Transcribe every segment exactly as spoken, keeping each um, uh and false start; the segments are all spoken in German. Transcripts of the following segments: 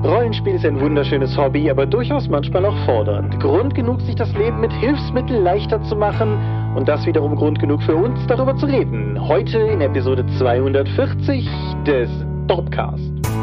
Rollenspiel ist ein wunderschönes Hobby, aber durchaus manchmal auch fordernd. Grund genug, sich das Leben mit Hilfsmitteln leichter zu machen und das wiederum Grund genug für uns, darüber zu reden. Heute in Episode zweihundertvierzig des Dorpcast.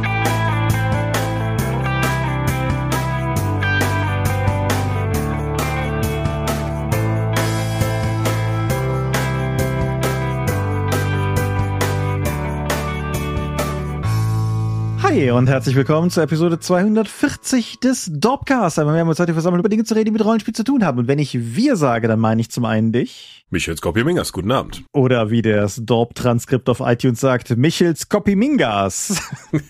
Hi und herzlich willkommen zur Episode zweihundertvierzig des Dorpcast. Wir haben uns heute versammelt, über Dinge zu reden, die mit Rollenspiel zu tun haben. Und wenn ich wir sage, dann meine ich zum einen dich. Michels Copymingas, guten Abend. Oder wie das Dorp-Transkript auf iTunes sagt, Michels Copymingas.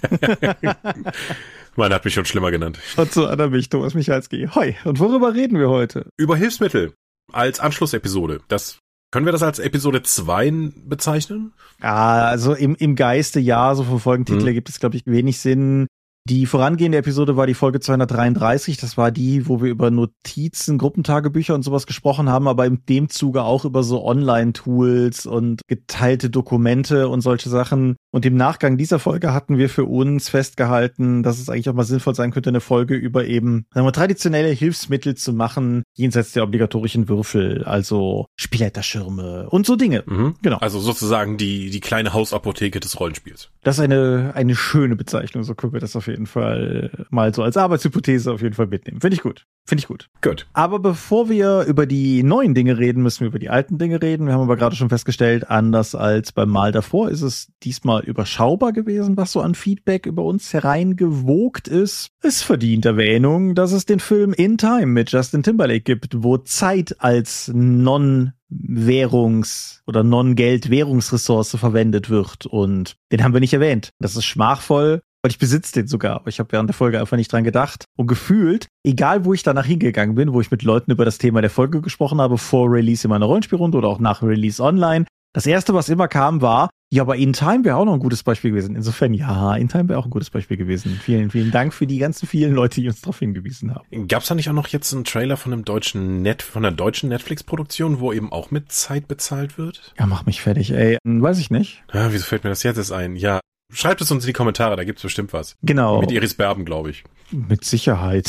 Man hat mich schon schlimmer genannt. Und zu anderen mich, Thomas Michalski. Hoi, und worüber reden wir heute? Über Hilfsmittel als Anschlussepisode. Das Können wir das als Episode zwei bezeichnen? Ja, also im, im Geiste ja, so für Folgentitel hm. gibt es, glaube ich, wenig Sinn. Die vorangehende Episode war die Folge zweihundertdreiunddreißig, das war die, wo wir über Notizen, Gruppentagebücher und sowas gesprochen haben, aber in dem Zuge auch über so Online-Tools und geteilte Dokumente und solche Sachen. Und im Nachgang dieser Folge hatten wir für uns festgehalten, dass es eigentlich auch mal sinnvoll sein könnte, eine Folge über eben, sagen wir, traditionelle Hilfsmittel zu machen, jenseits der obligatorischen Würfel, also Spielleiterschirme und so Dinge. Mhm. Genau. Also sozusagen die, die kleine Hausapotheke des Rollenspiels. Das ist eine, eine schöne Bezeichnung, so können wir das auf jeden Fall mal so als Arbeitshypothese auf jeden Fall mitnehmen. Finde ich gut. Finde ich gut. Gut. Aber bevor wir über die neuen Dinge reden, müssen wir über die alten Dinge reden. Wir haben aber gerade schon festgestellt, anders als beim Mal davor ist es diesmal überschaubar gewesen, was so an Feedback über uns hereingewogt ist. Es verdient Erwähnung, dass es den Film In Time mit Justin Timberlake gibt, wo Zeit als Non-Währungs- oder Non-Geld-Währungsressource verwendet wird. Und den haben wir nicht erwähnt. Das ist schmachvoll. Weil ich besitze den sogar, aber ich habe während der Folge einfach nicht dran gedacht. Und gefühlt, egal wo ich danach hingegangen bin, wo ich mit Leuten über das Thema der Folge gesprochen habe, vor Release in meiner Rollenspielrunde oder auch nach Release online, das erste, was immer kam, war, ja, aber In Time wäre auch noch ein gutes Beispiel gewesen. Insofern, ja, In Time wäre auch ein gutes Beispiel gewesen. Vielen, vielen Dank für die ganzen vielen Leute, die uns darauf hingewiesen haben. Gab's da nicht auch noch jetzt einen Trailer von einem deutschen Net, von einer deutschen Netflix-Produktion, wo eben auch mit Zeit bezahlt wird? Ja, mach mich fertig, ey. Weiß ich nicht. Ja, wieso fällt mir das jetzt erst ein? Ja. Schreibt es uns in die Kommentare, da gibt's bestimmt was. Genau. Mit Iris Berben, glaube ich. Mit Sicherheit.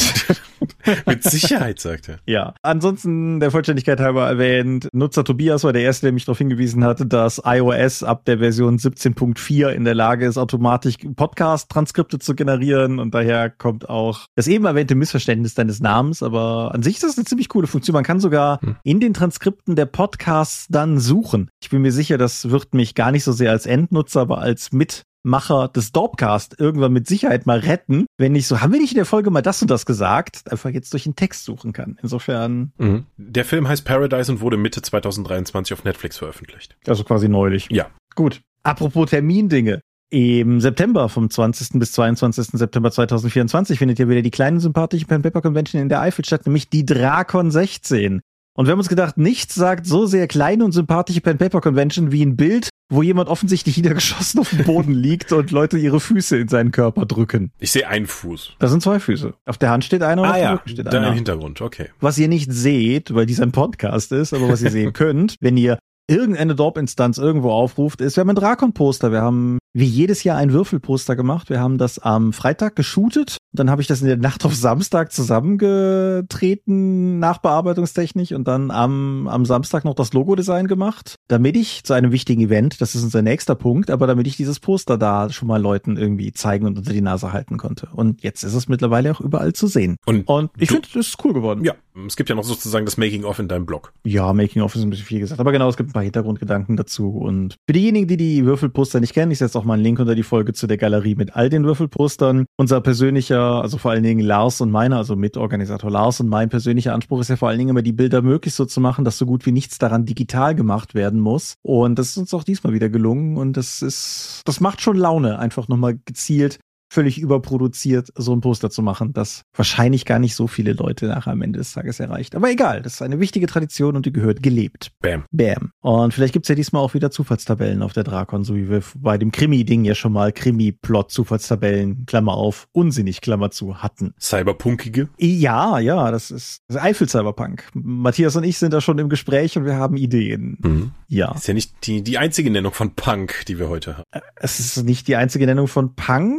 Mit Sicherheit, sagt er. Ja. Ansonsten der Vollständigkeit halber erwähnt, Nutzer Tobias war der Erste, der mich darauf hingewiesen hatte, dass iOS ab der Version siebzehn Punkt vier in der Lage ist, automatisch Podcast-Transkripte zu generieren. Und daher kommt auch das eben erwähnte Missverständnis deines Namens. Aber an sich ist das eine ziemlich coole Funktion. Man kann sogar hm. in den Transkripten der Podcasts dann suchen. Ich bin mir sicher, das wird mich gar nicht so sehr als Endnutzer, aber als mit Macher des Dorpcast irgendwann mit Sicherheit mal retten, wenn ich so, haben wir nicht in der Folge mal das und das gesagt, einfach jetzt durch den Text suchen kann. Insofern. Mhm. Der Film heißt Paradise und wurde Mitte zweitausenddreiundzwanzig auf Netflix veröffentlicht. Also quasi neulich. Ja. Gut. Apropos Termindinge. Im September, vom zwanzigsten bis zweiundzwanzigsten September zweitausendvierundzwanzig findet ja wieder die kleine sympathische Pen Paper Convention in der Eifel statt, nämlich die Drakon sechzehn. Und wir haben uns gedacht, nichts sagt so sehr kleine und sympathische Pen Paper Convention wie ein Bild, wo jemand offensichtlich niedergeschossen auf dem Boden liegt und Leute ihre Füße in seinen Körper drücken. Ich sehe einen Fuß. Das sind zwei Füße. Auf der Hand steht einer und ah, auf dem ja. Rücken steht einer. einer. Im Hintergrund, okay. Was ihr nicht seht, weil dies ein Podcast ist, aber was ihr sehen könnt, wenn ihr irgendeine Dorp-Instanz irgendwo aufruft, ist, wir haben ein Drakon-Poster. Wir haben wie jedes Jahr ein Würfelposter gemacht. Wir haben das am Freitag geshootet. Dann habe ich das in der Nacht auf Samstag zusammengetreten, nachbearbeitungstechnisch, und dann am, am Samstag noch das Logo-Design gemacht, damit ich zu einem wichtigen Event, das ist unser nächster Punkt, aber damit ich dieses Poster da schon mal Leuten irgendwie zeigen und unter die Nase halten konnte. Und jetzt ist es mittlerweile auch überall zu sehen. Und, und ich finde, das ist cool geworden. Ja, es gibt ja noch sozusagen das Making-of in deinem Blog. Ja, Making-of ist ein bisschen viel gesagt. Aber genau, es gibt ein paar Hintergrundgedanken dazu. Und für diejenigen, die die Würfelposter nicht kennen, ich setze auch mal einen Link unter die Folge zu der Galerie mit all den Würfelpostern. Unser persönlicher, also vor allen Dingen Lars und meiner, also Mitorganisator Lars und mein persönlicher Anspruch ist ja vor allen Dingen immer, die Bilder möglichst so zu machen, dass so gut wie nichts daran digital gemacht werden muss. Und das ist uns auch diesmal wieder gelungen. Und das ist, das macht schon Laune, einfach nochmal gezielt, völlig überproduziert so ein Poster zu machen, das wahrscheinlich gar nicht so viele Leute nachher am Ende des Tages erreicht. Aber egal, das ist eine wichtige Tradition und die gehört gelebt. Bam. Bam. Und vielleicht gibt's ja diesmal auch wieder Zufallstabellen auf der Drakon, so wie wir bei dem Krimi-Ding ja schon mal Krimi-Plot-Zufallstabellen, Klammer auf, unsinnig, Klammer zu, hatten. Cyberpunkige? Ja, ja, das ist, das ist Eifel-Cyberpunk. Matthias und ich sind da schon im Gespräch und wir haben Ideen. Mhm. Ja. Ist ja nicht die, die einzige Nennung von Punk, die wir heute haben. Es ist nicht die einzige Nennung von Punk. Jetzt haben wir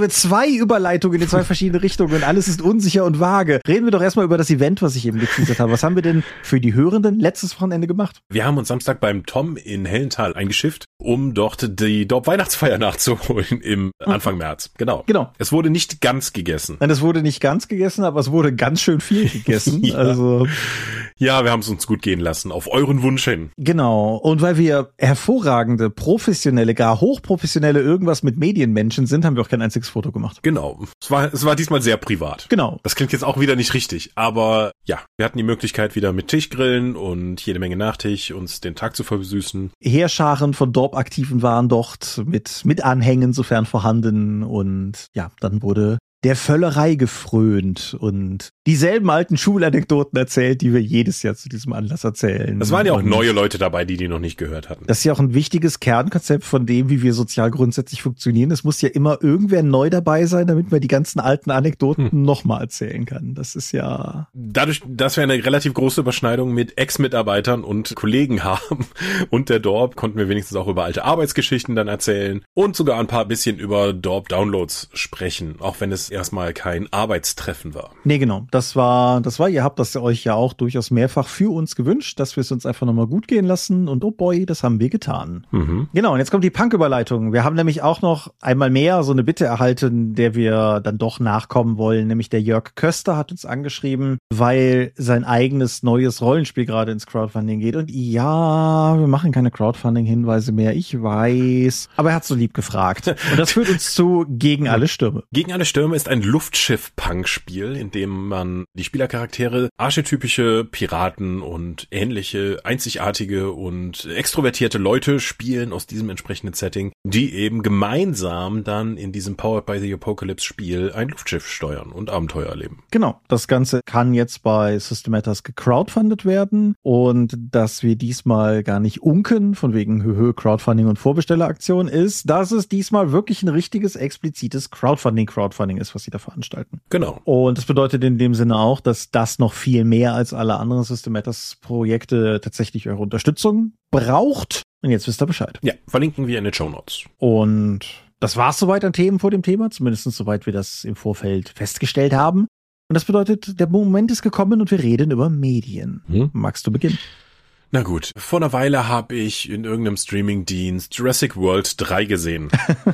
haben wir zwei Überleitungen in zwei verschiedene Richtungen und alles ist unsicher und vage. Reden wir doch erstmal über das Event, was ich eben geteasert habe. Was haben wir denn für die Hörenden letztes Wochenende gemacht? Wir haben uns Samstag beim Tom in Hellenthal eingeschifft, um dort die Dorp-Weihnachtsfeier nachzuholen im Anfang März. Genau. Genau. Es wurde nicht ganz gegessen. Nein, es wurde nicht ganz gegessen, aber es wurde ganz schön viel gegessen. Ja. Also Ja, wir haben es uns gut gehen lassen, auf euren Wunsch hin. Genau. Und weil wir hervorragende, professionelle, gar hochprofessionelle irgendwas mit Medienmenschen sind, haben wir auch kein einziges Foto gemacht. Genau. Es war, es war diesmal sehr privat. Genau. Das klingt jetzt auch wieder nicht richtig, aber ja, wir hatten die Möglichkeit, wieder mit Tischgrillen und jede Menge Nachtisch uns den Tag zu versüßen. Heerscharen von Dorp-Aktiven waren dort mit, mit Anhängen, sofern vorhanden. Und ja, dann wurde der Völlerei gefrönt und dieselben alten Schulanekdoten erzählt, die wir jedes Jahr zu diesem Anlass erzählen. Es waren ja auch und neue Leute dabei, die die noch nicht gehört hatten. Das ist ja auch ein wichtiges Kernkonzept von dem, wie wir sozial grundsätzlich funktionieren. Es muss ja immer irgendwer neu dabei sein, damit man die ganzen alten Anekdoten hm. nochmal erzählen kann. Das ist ja... Dadurch, dass wir eine relativ große Überschneidung mit Ex-Mitarbeitern und Kollegen haben und der Dorp, konnten wir wenigstens auch über alte Arbeitsgeschichten dann erzählen und sogar ein paar bisschen über Dorp-Downloads sprechen, auch wenn es erstmal kein Arbeitstreffen war. Nee, genau. Das war, das war, ihr habt das euch ja auch durchaus mehrfach für uns gewünscht, dass wir es uns einfach nochmal gut gehen lassen und oh boy, das haben wir getan. Mhm. Genau, und jetzt kommt die Punk-Überleitung. Wir haben nämlich auch noch einmal mehr so eine Bitte erhalten, der wir dann doch nachkommen wollen, nämlich der Jörg Köster hat uns angeschrieben, weil sein eigenes neues Rollenspiel gerade ins Crowdfunding geht und ja, wir machen keine Crowdfunding-Hinweise mehr, ich weiß, aber er hat so lieb gefragt und das führt uns zu Gegen alle Stürme. Gegen alle Stürme ist ein Luftschiff-Punk-Spiel, in dem man die Spielercharaktere archetypische Piraten und ähnliche einzigartige und extrovertierte Leute spielen aus diesem entsprechenden Setting, die eben gemeinsam dann in diesem Powered by the Apocalypse-Spiel ein Luftschiff steuern und Abenteuer erleben. Genau, das Ganze kann jetzt bei System Matters gecrowdfundet werden und dass wir diesmal gar nicht unken, von wegen Höhö, Crowdfunding und Vorbestelleraktion ist, dass es diesmal wirklich ein richtiges, explizites Crowdfunding-Crowdfunding ist, was sie da veranstalten. Genau. Und das bedeutet in dem Sinne auch, dass das noch viel mehr als alle anderen System Matters Projekte tatsächlich eure Unterstützung braucht. Und jetzt wisst ihr Bescheid. Ja, verlinken wir in den Shownotes. Und das war's soweit an Themen vor dem Thema, zumindest soweit wir das im Vorfeld festgestellt haben. Und das bedeutet, der Moment ist gekommen und wir reden über Medien. Hm? Magst du beginnen? Na gut, vor einer Weile habe ich in irgendeinem Streamingdienst Jurassic World drei gesehen.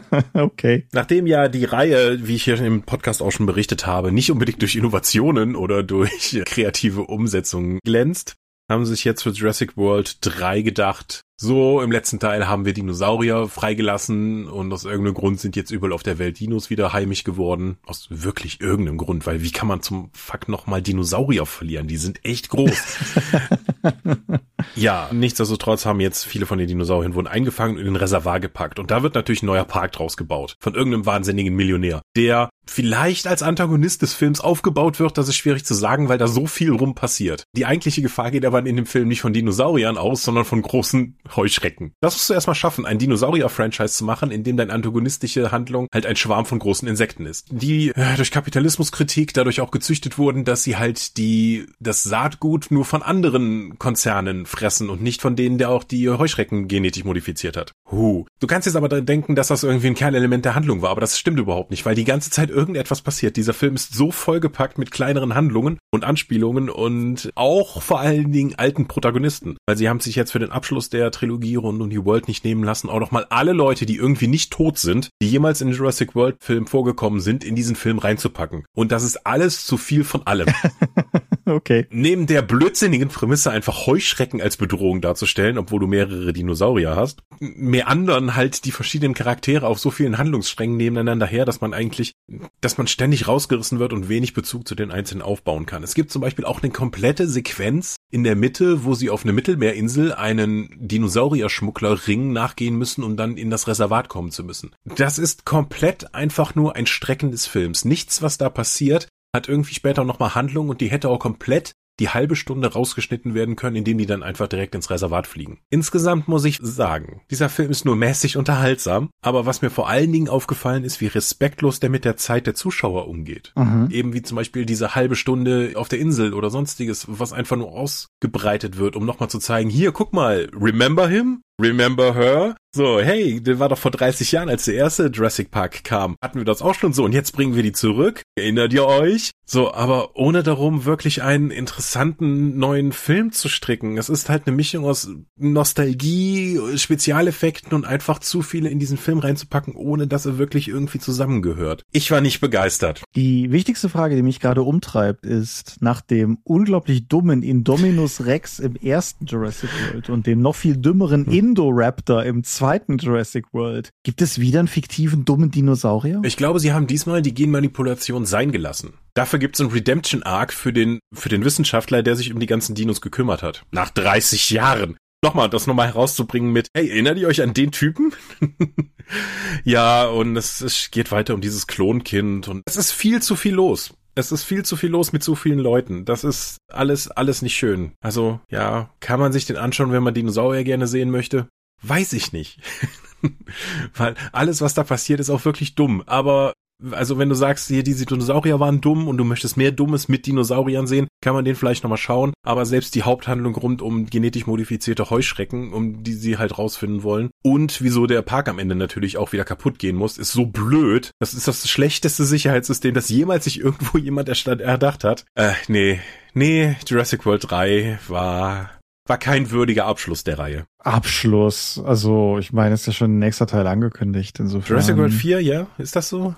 Okay. Nachdem ja die Reihe, wie ich hier im Podcast auch schon berichtet habe, nicht unbedingt durch Innovationen oder durch kreative Umsetzungen glänzt, haben sie sich jetzt für Jurassic World drei gedacht, so, im letzten Teil haben wir Dinosaurier freigelassen und aus irgendeinem Grund sind jetzt überall auf der Welt Dinos wieder heimisch geworden. Aus wirklich irgendeinem Grund, weil wie kann man zum Fuck nochmal Dinosaurier verlieren? Die sind echt groß. Ja, nichtsdestotrotz haben jetzt viele von den Dinosauriern wurden eingefangen und in ein Reservoir gepackt. Und da wird natürlich ein neuer Park draus gebaut. Von irgendeinem wahnsinnigen Millionär, der vielleicht als Antagonist des Films aufgebaut wird. Das ist schwierig zu sagen, weil da so viel rum passiert. Die eigentliche Gefahr geht aber in dem Film nicht von Dinosauriern aus, sondern von großen Heuschrecken. Das musst du erstmal schaffen, ein Dinosaurier-Franchise zu machen, in dem deine antagonistische Handlung halt ein Schwarm von großen Insekten ist. Die äh, durch Kapitalismuskritik dadurch auch gezüchtet wurden, dass sie halt die das Saatgut nur von anderen Konzernen fressen und nicht von denen, der auch die Heuschrecken genetisch modifiziert hat. Huh. Du kannst jetzt aber denken, dass das irgendwie ein Kernelement der Handlung war, aber das stimmt überhaupt nicht, weil die ganze Zeit irgendetwas passiert. Dieser Film ist so vollgepackt mit kleineren Handlungen und Anspielungen und auch vor allen Dingen alten Protagonisten, weil sie haben sich jetzt für den Abschluss der Trilogie rund um die World nicht nehmen lassen, auch nochmal alle Leute, die irgendwie nicht tot sind, die jemals in den Jurassic World Film vorgekommen sind, in diesen Film reinzupacken. Und das ist alles zu viel von allem. Okay. Neben der blödsinnigen Prämisse einfach Heuschrecken als Bedrohung darzustellen, obwohl du mehrere Dinosaurier hast, meandern halt die verschiedenen Charaktere auf so vielen Handlungssträngen nebeneinander her, dass man eigentlich, dass man ständig rausgerissen wird und wenig Bezug zu den Einzelnen aufbauen kann. Es gibt zum Beispiel auch eine komplette Sequenz in der Mitte, wo sie auf eine Mittelmeerinsel einen Dinosaurier-Schmuggler-Ring nachgehen müssen, um dann in das Reservat kommen zu müssen. Das ist komplett einfach nur ein Strecken des Films. Nichts, was da passiert, hat irgendwie später nochmal Handlung und die hätte auch komplett die halbe Stunde rausgeschnitten werden können, indem die dann einfach direkt ins Reservat fliegen. Insgesamt muss ich sagen, dieser Film ist nur mäßig unterhaltsam, aber was mir vor allen Dingen aufgefallen ist, wie respektlos der mit der Zeit der Zuschauer umgeht. Mhm. Eben wie zum Beispiel diese halbe Stunde auf der Insel oder sonstiges, was einfach nur ausgebreitet wird, um nochmal zu zeigen, hier, guck mal, remember him? Remember her? So, hey, der war doch vor dreißig Jahren, als der erste Jurassic Park kam. Hatten wir das auch schon so und jetzt bringen wir die zurück. Erinnert ihr euch? So, aber ohne darum wirklich einen interessanten neuen Film zu stricken. Es ist halt eine Mischung aus Nostalgie, Spezialeffekten und einfach zu viele in diesen Film reinzupacken, ohne dass er wirklich irgendwie zusammengehört. Ich war nicht begeistert. Die wichtigste Frage, die mich gerade umtreibt, ist nach dem unglaublich dummen Indominus Rex im ersten Jurassic World und dem noch viel dümmeren hm. Indoraptor im zweiten Jurassic World. Gibt es wieder einen fiktiven, dummen Dinosaurier? Ich glaube, sie haben diesmal die Genmanipulation sein gelassen. Dafür gibt's einen Redemption-Arc für den, für den Wissenschaftler, der sich um die ganzen Dinos gekümmert hat. Nach dreißig Jahren. Nochmal, das nochmal herauszubringen mit, hey, erinnert ihr euch an den Typen? Ja, und es, es geht weiter um dieses Klonkind und es ist viel zu viel los. Es ist viel zu viel los mit zu vielen Leuten. Das ist alles, alles nicht schön. Also, ja, kann man sich den anschauen, wenn man Dinosaurier gerne sehen möchte? Weiß ich nicht. Weil alles, was da passiert, ist auch wirklich dumm. Aber also wenn du sagst, hier diese Dinosaurier waren dumm und du möchtest mehr Dummes mit Dinosauriern sehen, kann man den vielleicht nochmal schauen. Aber selbst die Haupthandlung rund um genetisch modifizierte Heuschrecken, um die sie halt rausfinden wollen, und wieso der Park am Ende natürlich auch wieder kaputt gehen muss, ist so blöd. Das ist das schlechteste Sicherheitssystem, das jemals sich irgendwo jemand erdacht hat. Äh, nee, nee, Jurassic World drei war... War kein würdiger Abschluss der Reihe. Abschluss. Also, ich meine, es ist ja schon ein nächster Teil angekündigt. Insofern. Jurassic World vier, ja? Ist das so?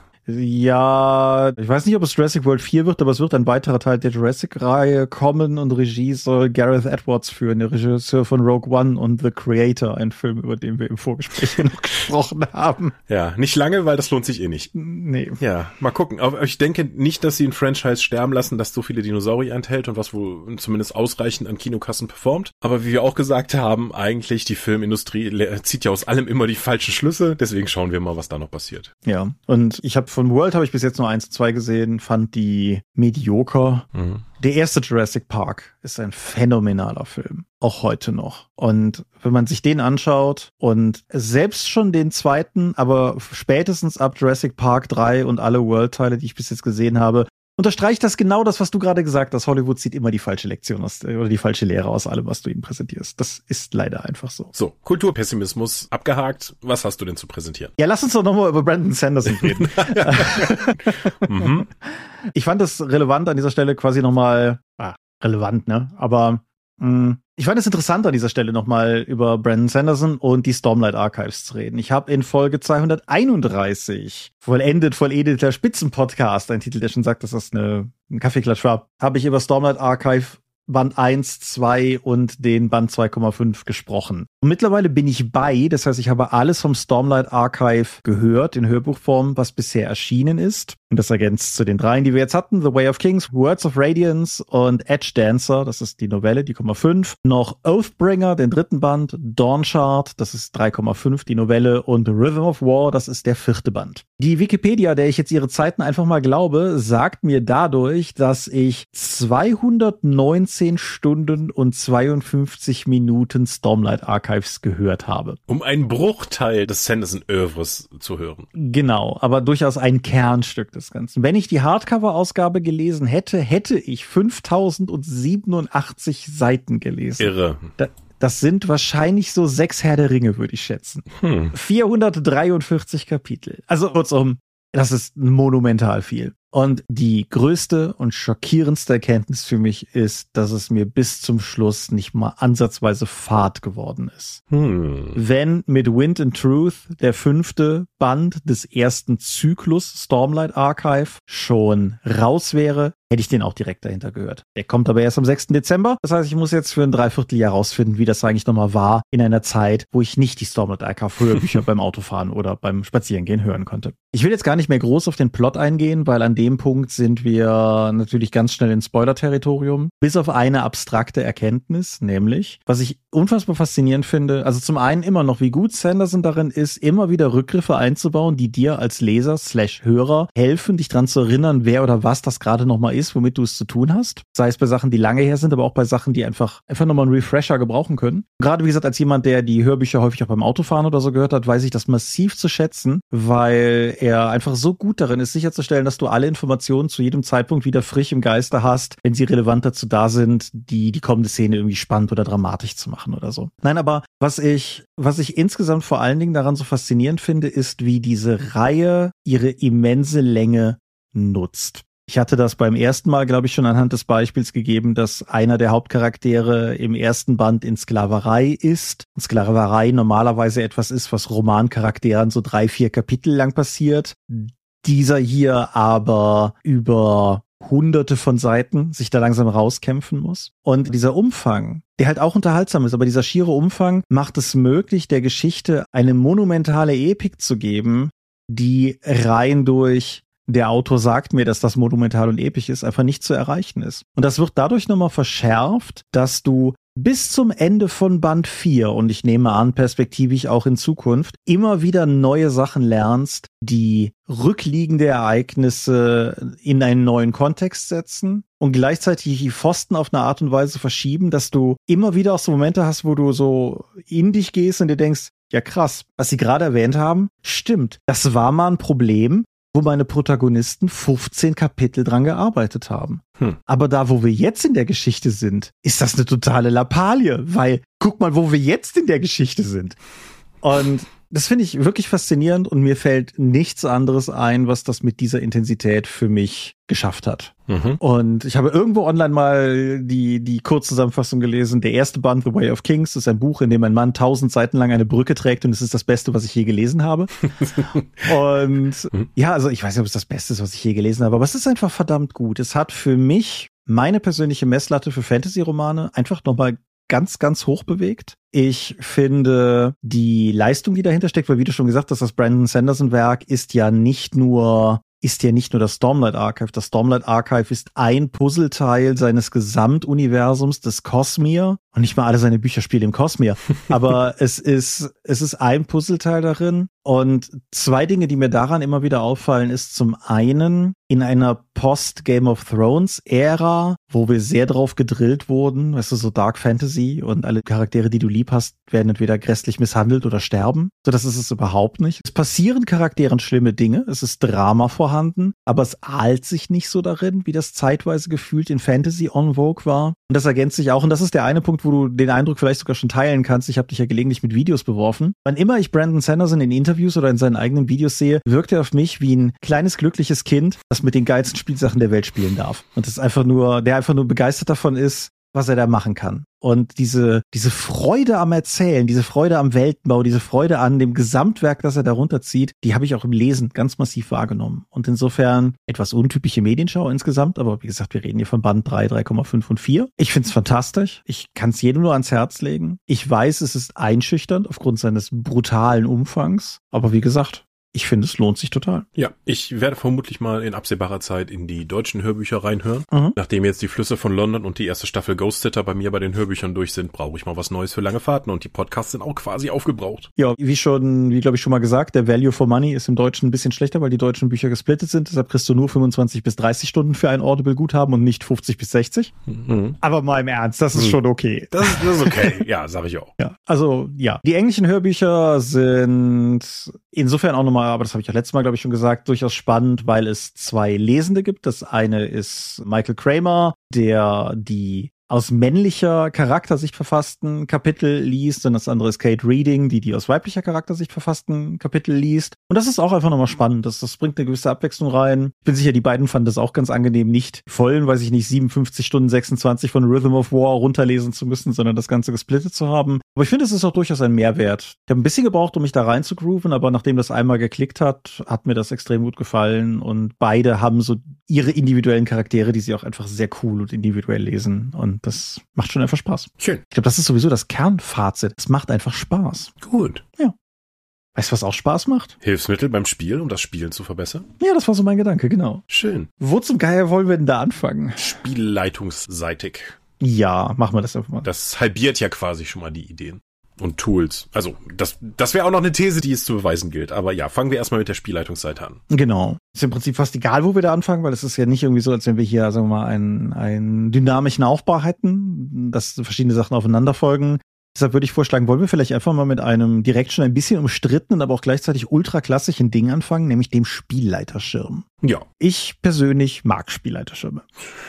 Ja, ich weiß nicht, ob es Jurassic World vier wird, aber es wird ein weiterer Teil der Jurassic-Reihe kommen und Regie soll Gareth Edwards führen, der Regisseur von Rogue One und The Creator, ein Film, über den wir im Vorgespräch noch gesprochen haben. Ja, nicht lange, weil das lohnt sich eh nicht. Nee. Ja, mal gucken. Aber ich denke nicht, dass sie ein Franchise sterben lassen, das so viele Dinosaurier enthält und was wohl zumindest ausreichend an Kinokassen performt. Aber wie wir auch gesagt haben, eigentlich die Filmindustrie zieht ja aus allem immer die falschen Schlüsse. Deswegen schauen wir mal, was da noch passiert. Ja, und ich habe von World habe ich bis jetzt nur eins, zwei gesehen, fand die medioker. Mhm. Der erste Jurassic Park ist ein phänomenaler Film, auch heute noch. Und wenn man sich den anschaut und selbst schon den zweiten, aber spätestens ab Jurassic Park drei und alle World-Teile, die ich bis jetzt gesehen habe, unterstreicht das genau das, was du gerade gesagt hast. Hollywood zieht immer die falsche Lektion aus, oder die falsche Lehre aus allem, was du ihm präsentierst. Das ist leider einfach so. So, Kulturpessimismus abgehakt. Was hast du denn zu präsentieren? Ja, lass uns doch nochmal über Brandon Sanderson reden. mhm. Ich fand es relevant an dieser Stelle quasi nochmal, ah, relevant, ne? Aber mh, ich fand es interessant an dieser Stelle nochmal über Brandon Sanderson und die Stormlight Archives zu reden. Ich habe in Folge zweihunderteinunddreißig, vollendet, volledeter Spitzenpodcast, ein Titel, der schon sagt, dass das eine, ein Kaffeeklatsch war, habe ich über Stormlight Archive Band eins, zwei und den Band zwei Komma fünf gesprochen. Und mittlerweile bin ich bei, das heißt, ich habe alles vom Stormlight Archive gehört, in Hörbuchform, was bisher erschienen ist. Und das ergänzt zu den dreien, die wir jetzt hatten, The Way of Kings, Words of Radiance und Edge Dancer, das ist die Novelle, die Komma fünf. Noch Oathbringer, den dritten Band, Dawnshard, das ist drei Komma fünf, die Novelle, und Rhythm of War, das ist der vierte Band. Die Wikipedia, der ich jetzt ihre Zeiten einfach mal glaube, sagt mir dadurch, dass ich zweihundertneunzehn Stunden und zweiundfünfzig Minuten Stormlight Archives gehört habe. Um einen Bruchteil des Sanderson-Œuvres zu hören. Genau, aber durchaus ein Kernstück des Ganzen. Wenn ich die Hardcover-Ausgabe gelesen hätte, hätte ich fünftausendsiebenundachtzig Seiten gelesen. Irre. Da, das sind wahrscheinlich so sechs Herr der Ringe, würde ich schätzen. Hm. vierhundertdreiundvierzig Kapitel. Also kurzum, das ist monumental viel. Und die größte und schockierendste Erkenntnis für mich ist, dass es mir bis zum Schluss nicht mal ansatzweise fad geworden ist. Hm. Wenn mit Wind and Truth der fünfte Band des ersten Zyklus Stormlight Archive schon raus wäre, hätte ich den auch direkt dahinter gehört. Der kommt aber erst am sechsten Dezember. Das heißt, ich muss jetzt für ein Dreivierteljahr rausfinden, wie das eigentlich nochmal war in einer Zeit, wo ich nicht die Stormlight Archive Hörbücher beim Autofahren oder beim Spazierengehen hören konnte. Ich will jetzt gar nicht mehr groß auf den Plot eingehen, weil an dem Punkt sind wir natürlich ganz schnell in Spoiler-Territorium. Bis auf eine abstrakte Erkenntnis, nämlich, was ich unfassbar faszinierend finde, also zum einen immer noch, wie gut Sanderson darin ist, immer wieder Rückgriffe einzubauen, die dir als Leser slash Hörer helfen, dich dran zu erinnern, wer oder was das gerade nochmal ist, ist, womit du es zu tun hast. Sei es bei Sachen, die lange her sind, aber auch bei Sachen, die einfach, einfach nochmal einen Refresher gebrauchen können. Gerade, wie gesagt, als jemand, der die Hörbücher häufig auch beim Autofahren oder so gehört hat, weiß ich das massiv zu schätzen, weil er einfach so gut darin ist, sicherzustellen, dass du alle Informationen zu jedem Zeitpunkt wieder frisch im Geiste hast, wenn sie relevant dazu da sind, die, die kommende Szene irgendwie spannend oder dramatisch zu machen oder so. Nein, aber was ich, was ich insgesamt vor allen Dingen daran so faszinierend finde, ist, wie diese Reihe ihre immense Länge nutzt. Ich hatte das beim ersten Mal, glaube ich, schon anhand des Beispiels gegeben, dass einer der Hauptcharaktere im ersten Band in Sklaverei ist. Und Sklaverei normalerweise etwas ist, was Romancharakteren so drei, vier Kapitel lang passiert. Dieser hier aber über hunderte von Seiten sich da langsam rauskämpfen muss. Und dieser Umfang, der halt auch unterhaltsam ist, aber dieser schiere Umfang macht es möglich, der Geschichte eine monumentale Epik zu geben, die rein durch der Autor sagt mir, dass das monumental und episch ist, einfach nicht zu erreichen ist. Und das wird dadurch nochmal verschärft, dass du bis zum Ende von Band vier, und ich nehme an, perspektivisch auch in Zukunft, immer wieder neue Sachen lernst, die rückliegende Ereignisse in einen neuen Kontext setzen und gleichzeitig die Pfosten auf eine Art und Weise verschieben, dass du immer wieder auch so Momente hast, wo du so in dich gehst und dir denkst, ja krass, was sie gerade erwähnt haben, stimmt. Das war mal ein Problem, wo meine Protagonisten fünfzehn Kapitel dran gearbeitet haben. Hm. Aber da, wo wir jetzt in der Geschichte sind, ist das eine totale Lappalie, weil guck mal, wo wir jetzt in der Geschichte sind. Und das finde ich wirklich faszinierend und mir fällt nichts anderes ein, was das mit dieser Intensität für mich geschafft hat. Mhm. Und ich habe irgendwo online mal die die Kurzzusammenfassung gelesen. Der erste Band, The Way of Kings, ist ein Buch, in dem ein Mann tausend Seiten lang eine Brücke trägt und es ist das Beste, was ich je gelesen habe. Und ja, also ich weiß nicht, ob es das Beste ist, was ich je gelesen habe, aber es ist einfach verdammt gut. Es hat für mich meine persönliche Messlatte für Fantasy-Romane einfach nochmal ganz, ganz hoch bewegt. Ich finde die Leistung, die dahinter steckt, weil wie du schon gesagt hast, das Brandon Sanderson-Werk ist ja nicht nur ist ja nicht nur das Stormlight Archive. Das Stormlight Archive ist ein Puzzleteil seines Gesamtuniversums des Cosmere. Und nicht mal alle seine Bücher spielen im Cosmere. Aber es ist, es ist ein Puzzleteil darin. Und zwei Dinge, die mir daran immer wieder auffallen, ist zum einen in einer Post-Game of Thrones-Ära, wo wir sehr drauf gedrillt wurden, weißt du, so Dark Fantasy und alle Charaktere, die du lieb hast, werden entweder grässlich misshandelt oder sterben. So, das ist es überhaupt nicht. Es passieren Charakteren schlimme Dinge, es ist Drama vorhanden, aber es ahlt sich nicht so darin, wie das zeitweise gefühlt in Fantasy en vogue war. Und das ergänzt sich auch, und das ist der eine Punkt, wo du den Eindruck vielleicht sogar schon teilen kannst. Ich habe dich ja gelegentlich mit Videos beworfen. Wann immer ich Brandon Sanderson in Interviews oder in seinen eigenen Videos sehe, wirkt er auf mich wie ein kleines, glückliches Kind, das mit den geilsten Spielsachen der Welt spielen darf. Und das ist einfach nur, der einfach nur begeistert davon ist, was er da machen kann. Und diese, diese Freude am Erzählen, diese Freude am Weltenbau, diese Freude an dem Gesamtwerk, das er darunter zieht, die habe ich auch im Lesen ganz massiv wahrgenommen. Und insofern etwas untypische Medienschau insgesamt, aber wie gesagt, wir reden hier von Band drei, drei Komma fünf und vier. Ich find's fantastisch. Ich kann es jedem nur ans Herz legen. Ich weiß, es ist einschüchternd aufgrund seines brutalen Umfangs. Aber wie gesagt, ich finde, es lohnt sich total. Ja, ich werde vermutlich mal in absehbarer Zeit in die deutschen Hörbücher reinhören. Mhm. Nachdem jetzt die Flüsse von London und die erste Staffel Ghost Sitter bei mir bei den Hörbüchern durch sind, brauche ich mal was Neues für lange Fahrten und die Podcasts sind auch quasi aufgebraucht. Ja, wie schon, wie glaube ich schon mal gesagt, der Value for Money ist im Deutschen ein bisschen schlechter, weil die deutschen Bücher gesplittet sind. Deshalb kriegst du nur fünfundzwanzig bis dreißig Stunden für ein Audible-Guthaben und nicht fünfzig bis sechzig. Mhm. Aber mal im Ernst, das ist mhm. schon okay. Das, das ist okay, ja, sage ich auch. Ja, also ja, die englischen Hörbücher sind insofern auch nochmal, aber das habe ich ja letztes Mal, glaube ich, schon gesagt, durchaus spannend, weil es zwei Lesende gibt. Das eine ist Michael Kramer, der die aus männlicher Charaktersicht verfassten Kapitel liest und das andere ist Kate Reading, die die aus weiblicher Charaktersicht verfassten Kapitel liest. Und das ist auch einfach nochmal spannend. Das, das bringt eine gewisse Abwechslung rein. Ich bin sicher, die beiden fanden das auch ganz angenehm, nicht vollen, weiß ich nicht, siebenundfünfzig Stunden sechsundzwanzig von Rhythm of War runterlesen zu müssen, sondern das Ganze gesplittet zu haben. Aber ich finde, es ist auch durchaus ein Mehrwert. Ich habe ein bisschen gebraucht, um mich da rein zu grooven, aber nachdem das einmal geklickt hat, hat mir das extrem gut gefallen und beide haben so ihre individuellen Charaktere, die sie auch einfach sehr cool und individuell lesen und das macht schon einfach Spaß. Schön. Ich glaube, das ist sowieso das Kernfazit. Es macht einfach Spaß. Gut. Ja. Weißt du, was auch Spaß macht? Hilfsmittel beim Spiel, um das Spielen zu verbessern? Ja, das war so mein Gedanke, genau. Schön. Wo zum Geier wollen wir denn da anfangen? Spielleitungsseitig. Ja, machen wir das einfach mal. Das halbiert ja quasi schon mal die Ideen. Und Tools. Also das, das wäre auch noch eine These, die es zu beweisen gilt. Aber ja, fangen wir erstmal mit der Spielleitungsseite an. Genau. Ist im Prinzip fast egal, wo wir da anfangen, weil es ist ja nicht irgendwie so, als wenn wir hier, sagen wir mal, einen, einen dynamischen Aufbau hätten, dass verschiedene Sachen aufeinander folgen. Deshalb würde ich vorschlagen, wollen wir vielleicht einfach mal mit einem direkt schon ein bisschen umstrittenen, aber auch gleichzeitig ultra klassischen Ding anfangen, nämlich dem Spielleiterschirm. Ja. Ich persönlich mag Spielleiterschirme.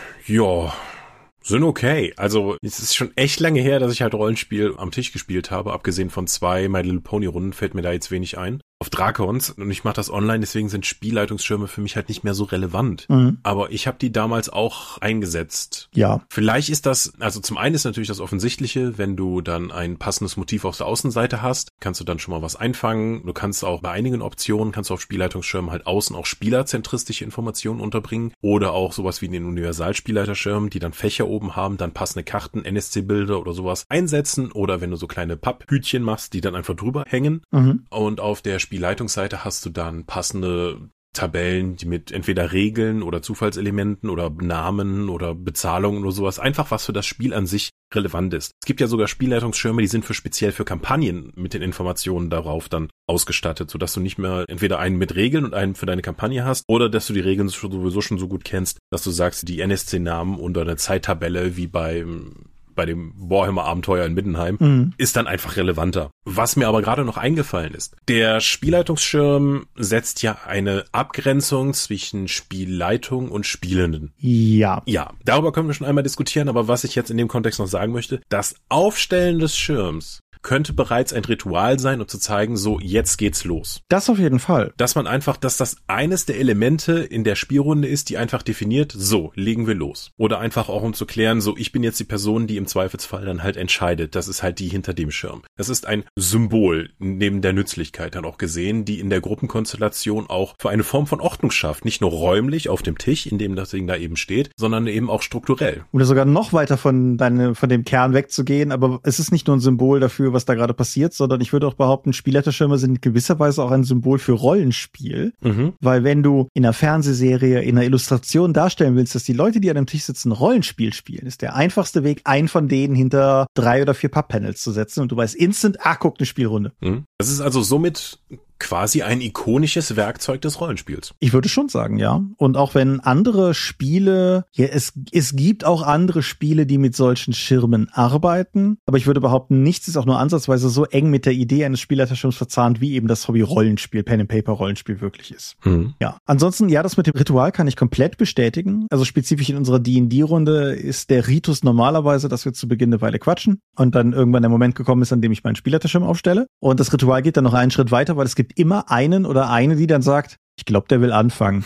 Ja, sind okay. Also es ist schon echt lange her, dass ich halt Rollenspiel am Tisch gespielt habe. Abgesehen von zwei My Little Pony Runden fällt mir da jetzt wenig ein. Auf Drakons, und ich mache das online, deswegen sind Spielleitungsschirme für mich halt nicht mehr so relevant. Mhm. Aber ich habe die damals auch eingesetzt. Ja. Vielleicht ist das, also zum einen ist natürlich das Offensichtliche, wenn du dann ein passendes Motiv auf der Außenseite hast, kannst du dann schon mal was einfangen. Du kannst auch bei einigen Optionen, kannst du auf Spielleitungsschirmen halt außen auch spielerzentristische Informationen unterbringen oder auch sowas wie den Universalspielleiterschirm, die dann Fächer oben haben, dann passende Karten, N S C-Bilder oder sowas einsetzen oder wenn du so kleine Papphütchen machst, die dann einfach drüber hängen. Mhm. Und auf der Spielleitungsseite hast du dann passende Tabellen, die mit entweder Regeln oder Zufallselementen oder Namen oder Bezahlungen oder sowas, einfach was für das Spiel an sich relevant ist. Es gibt ja sogar Spielleitungsschirme, die sind für speziell für Kampagnen mit den Informationen darauf dann ausgestattet, sodass du nicht mehr entweder einen mit Regeln und einen für deine Kampagne hast oder dass du die Regeln sowieso schon so gut kennst, dass du sagst, die N S C-Namen oder eine Zeittabelle wie beim bei dem Warhammer-Abenteuer in Middenheim, mhm. ist dann einfach relevanter. Was mir aber gerade noch eingefallen ist, der Spielleitungsschirm setzt ja eine Abgrenzung zwischen Spielleitung und Spielenden. Ja. Ja, darüber können wir schon einmal diskutieren, aber was ich jetzt in dem Kontext noch sagen möchte, das Aufstellen des Schirms könnte bereits ein Ritual sein, um zu zeigen, so, jetzt geht's los. Das auf jeden Fall. Dass man einfach, dass das eines der Elemente in der Spielrunde ist, die einfach definiert, so, legen wir los. Oder einfach auch, um zu klären, so, ich bin jetzt die Person, die im Zweifelsfall dann halt entscheidet. Das ist halt die hinter dem Schirm. Das ist ein Symbol, neben der Nützlichkeit dann auch gesehen, die in der Gruppenkonstellation auch für eine Form von Ordnung schafft. Nicht nur räumlich auf dem Tisch, in dem das Ding da eben steht, sondern eben auch strukturell. Oder sogar noch weiter von deine, von dem Kern wegzugehen, aber es ist nicht nur ein Symbol dafür, was da gerade passiert, sondern ich würde auch behaupten, Spielleiterschirme sind in gewisser Weise auch ein Symbol für Rollenspiel, mhm. weil wenn du in einer Fernsehserie, in einer Illustration darstellen willst, dass die Leute, die an dem Tisch sitzen, Rollenspiel spielen, ist der einfachste Weg, einen von denen hinter drei oder vier Papppanels zu setzen und du weißt instant, ah, guck, eine Spielrunde. Mhm. Das ist also somit quasi ein ikonisches Werkzeug des Rollenspiels. Ich würde schon sagen, ja. Und auch wenn andere Spiele, ja, es, es gibt auch andere Spiele, die mit solchen Schirmen arbeiten, aber ich würde behaupten, nichts ist auch nur ansatzweise so eng mit der Idee eines Spielleiterschirms verzahnt, wie eben das Hobby-Rollenspiel, Pen-and-Paper-Rollenspiel wirklich ist. Hm. Ja. Ansonsten, ja, das mit dem Ritual kann ich komplett bestätigen. Also spezifisch in unserer D und D-Runde ist der Ritus normalerweise, dass wir zu Beginn eine Weile quatschen und dann irgendwann der Moment gekommen ist, an dem ich meinen Spielleiterschirm aufstelle. Und das Ritual geht dann noch einen Schritt weiter, weil es gibt immer einen oder eine, die dann sagt, ich glaube, der will anfangen.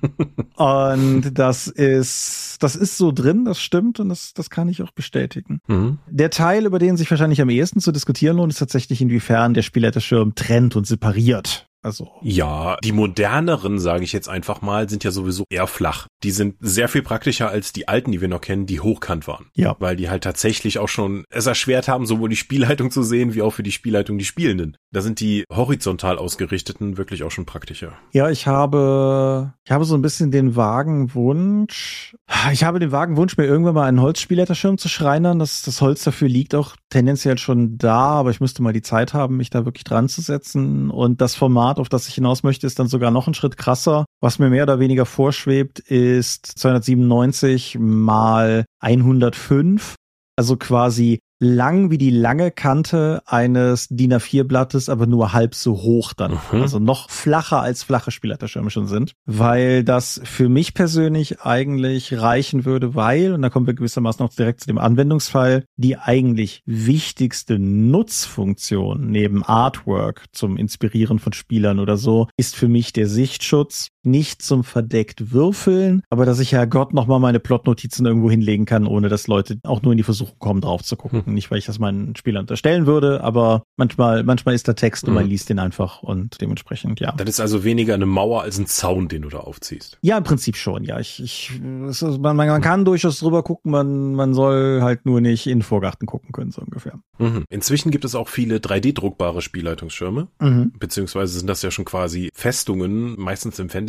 Und das ist, das ist so drin, das stimmt und das, das kann ich auch bestätigen. Mhm. Der Teil, über den sich wahrscheinlich am ehesten zu diskutieren lohnt, ist tatsächlich, inwiefern der Spielleiterschirm trennt und separiert. Also. Ja, die moderneren, sage ich jetzt einfach mal, sind ja sowieso eher flach. Die sind sehr viel praktischer als die alten, die wir noch kennen, die hochkant waren. Ja. Weil die halt tatsächlich auch schon es erschwert haben, sowohl die Spielleitung zu sehen, wie auch für die Spielleitung die Spielenden. Da sind die horizontal ausgerichteten wirklich auch schon praktischer. Ja, ich habe, ich habe so ein bisschen den vagen Wunsch, ich habe den vagen Wunsch, mir irgendwann mal einen Holzspielleiterschirm zu schreinern. Das, das Holz dafür liegt auch tendenziell schon da, aber ich müsste mal die Zeit haben, mich da wirklich dran zu setzen. Und das Format, auf das ich hinaus möchte, ist dann sogar noch einen Schritt krasser. Was mir mehr oder weniger vorschwebt, ist zweihundertsiebenundneunzig mal hundertfünf. Also quasi lang wie die lange Kante eines D I N A vier Blattes, aber nur halb so hoch dann. Mhm. Also noch flacher als flache Spielleiterschirme schon sind. Weil das für mich persönlich eigentlich reichen würde, weil, und da kommen wir gewissermaßen auch direkt zu dem Anwendungsfall, die eigentlich wichtigste Nutzfunktion neben Artwork zum Inspirieren von Spielern oder so, ist für mich der Sichtschutz. Nicht zum verdeckt würfeln, aber dass ich ja Gott nochmal meine Plotnotizen irgendwo hinlegen kann, ohne dass Leute auch nur in die Versuchung kommen, drauf zu gucken. Hm. Nicht, weil ich das meinen Spielern unterstellen würde, aber manchmal, manchmal ist da Text hm. und man liest den einfach und dementsprechend, ja. Das ist also weniger eine Mauer als ein Zaun, den du da aufziehst. Ja, im Prinzip schon, ja. Ich, ich, es ist, man, man kann durchaus drüber gucken, man, man soll halt nur nicht in den Vorgarten gucken können, so ungefähr. Mhm. Inzwischen gibt es auch viele drei D-druckbare Spielleitungsschirme, mhm. beziehungsweise sind das ja schon quasi Festungen, meistens im Fantasy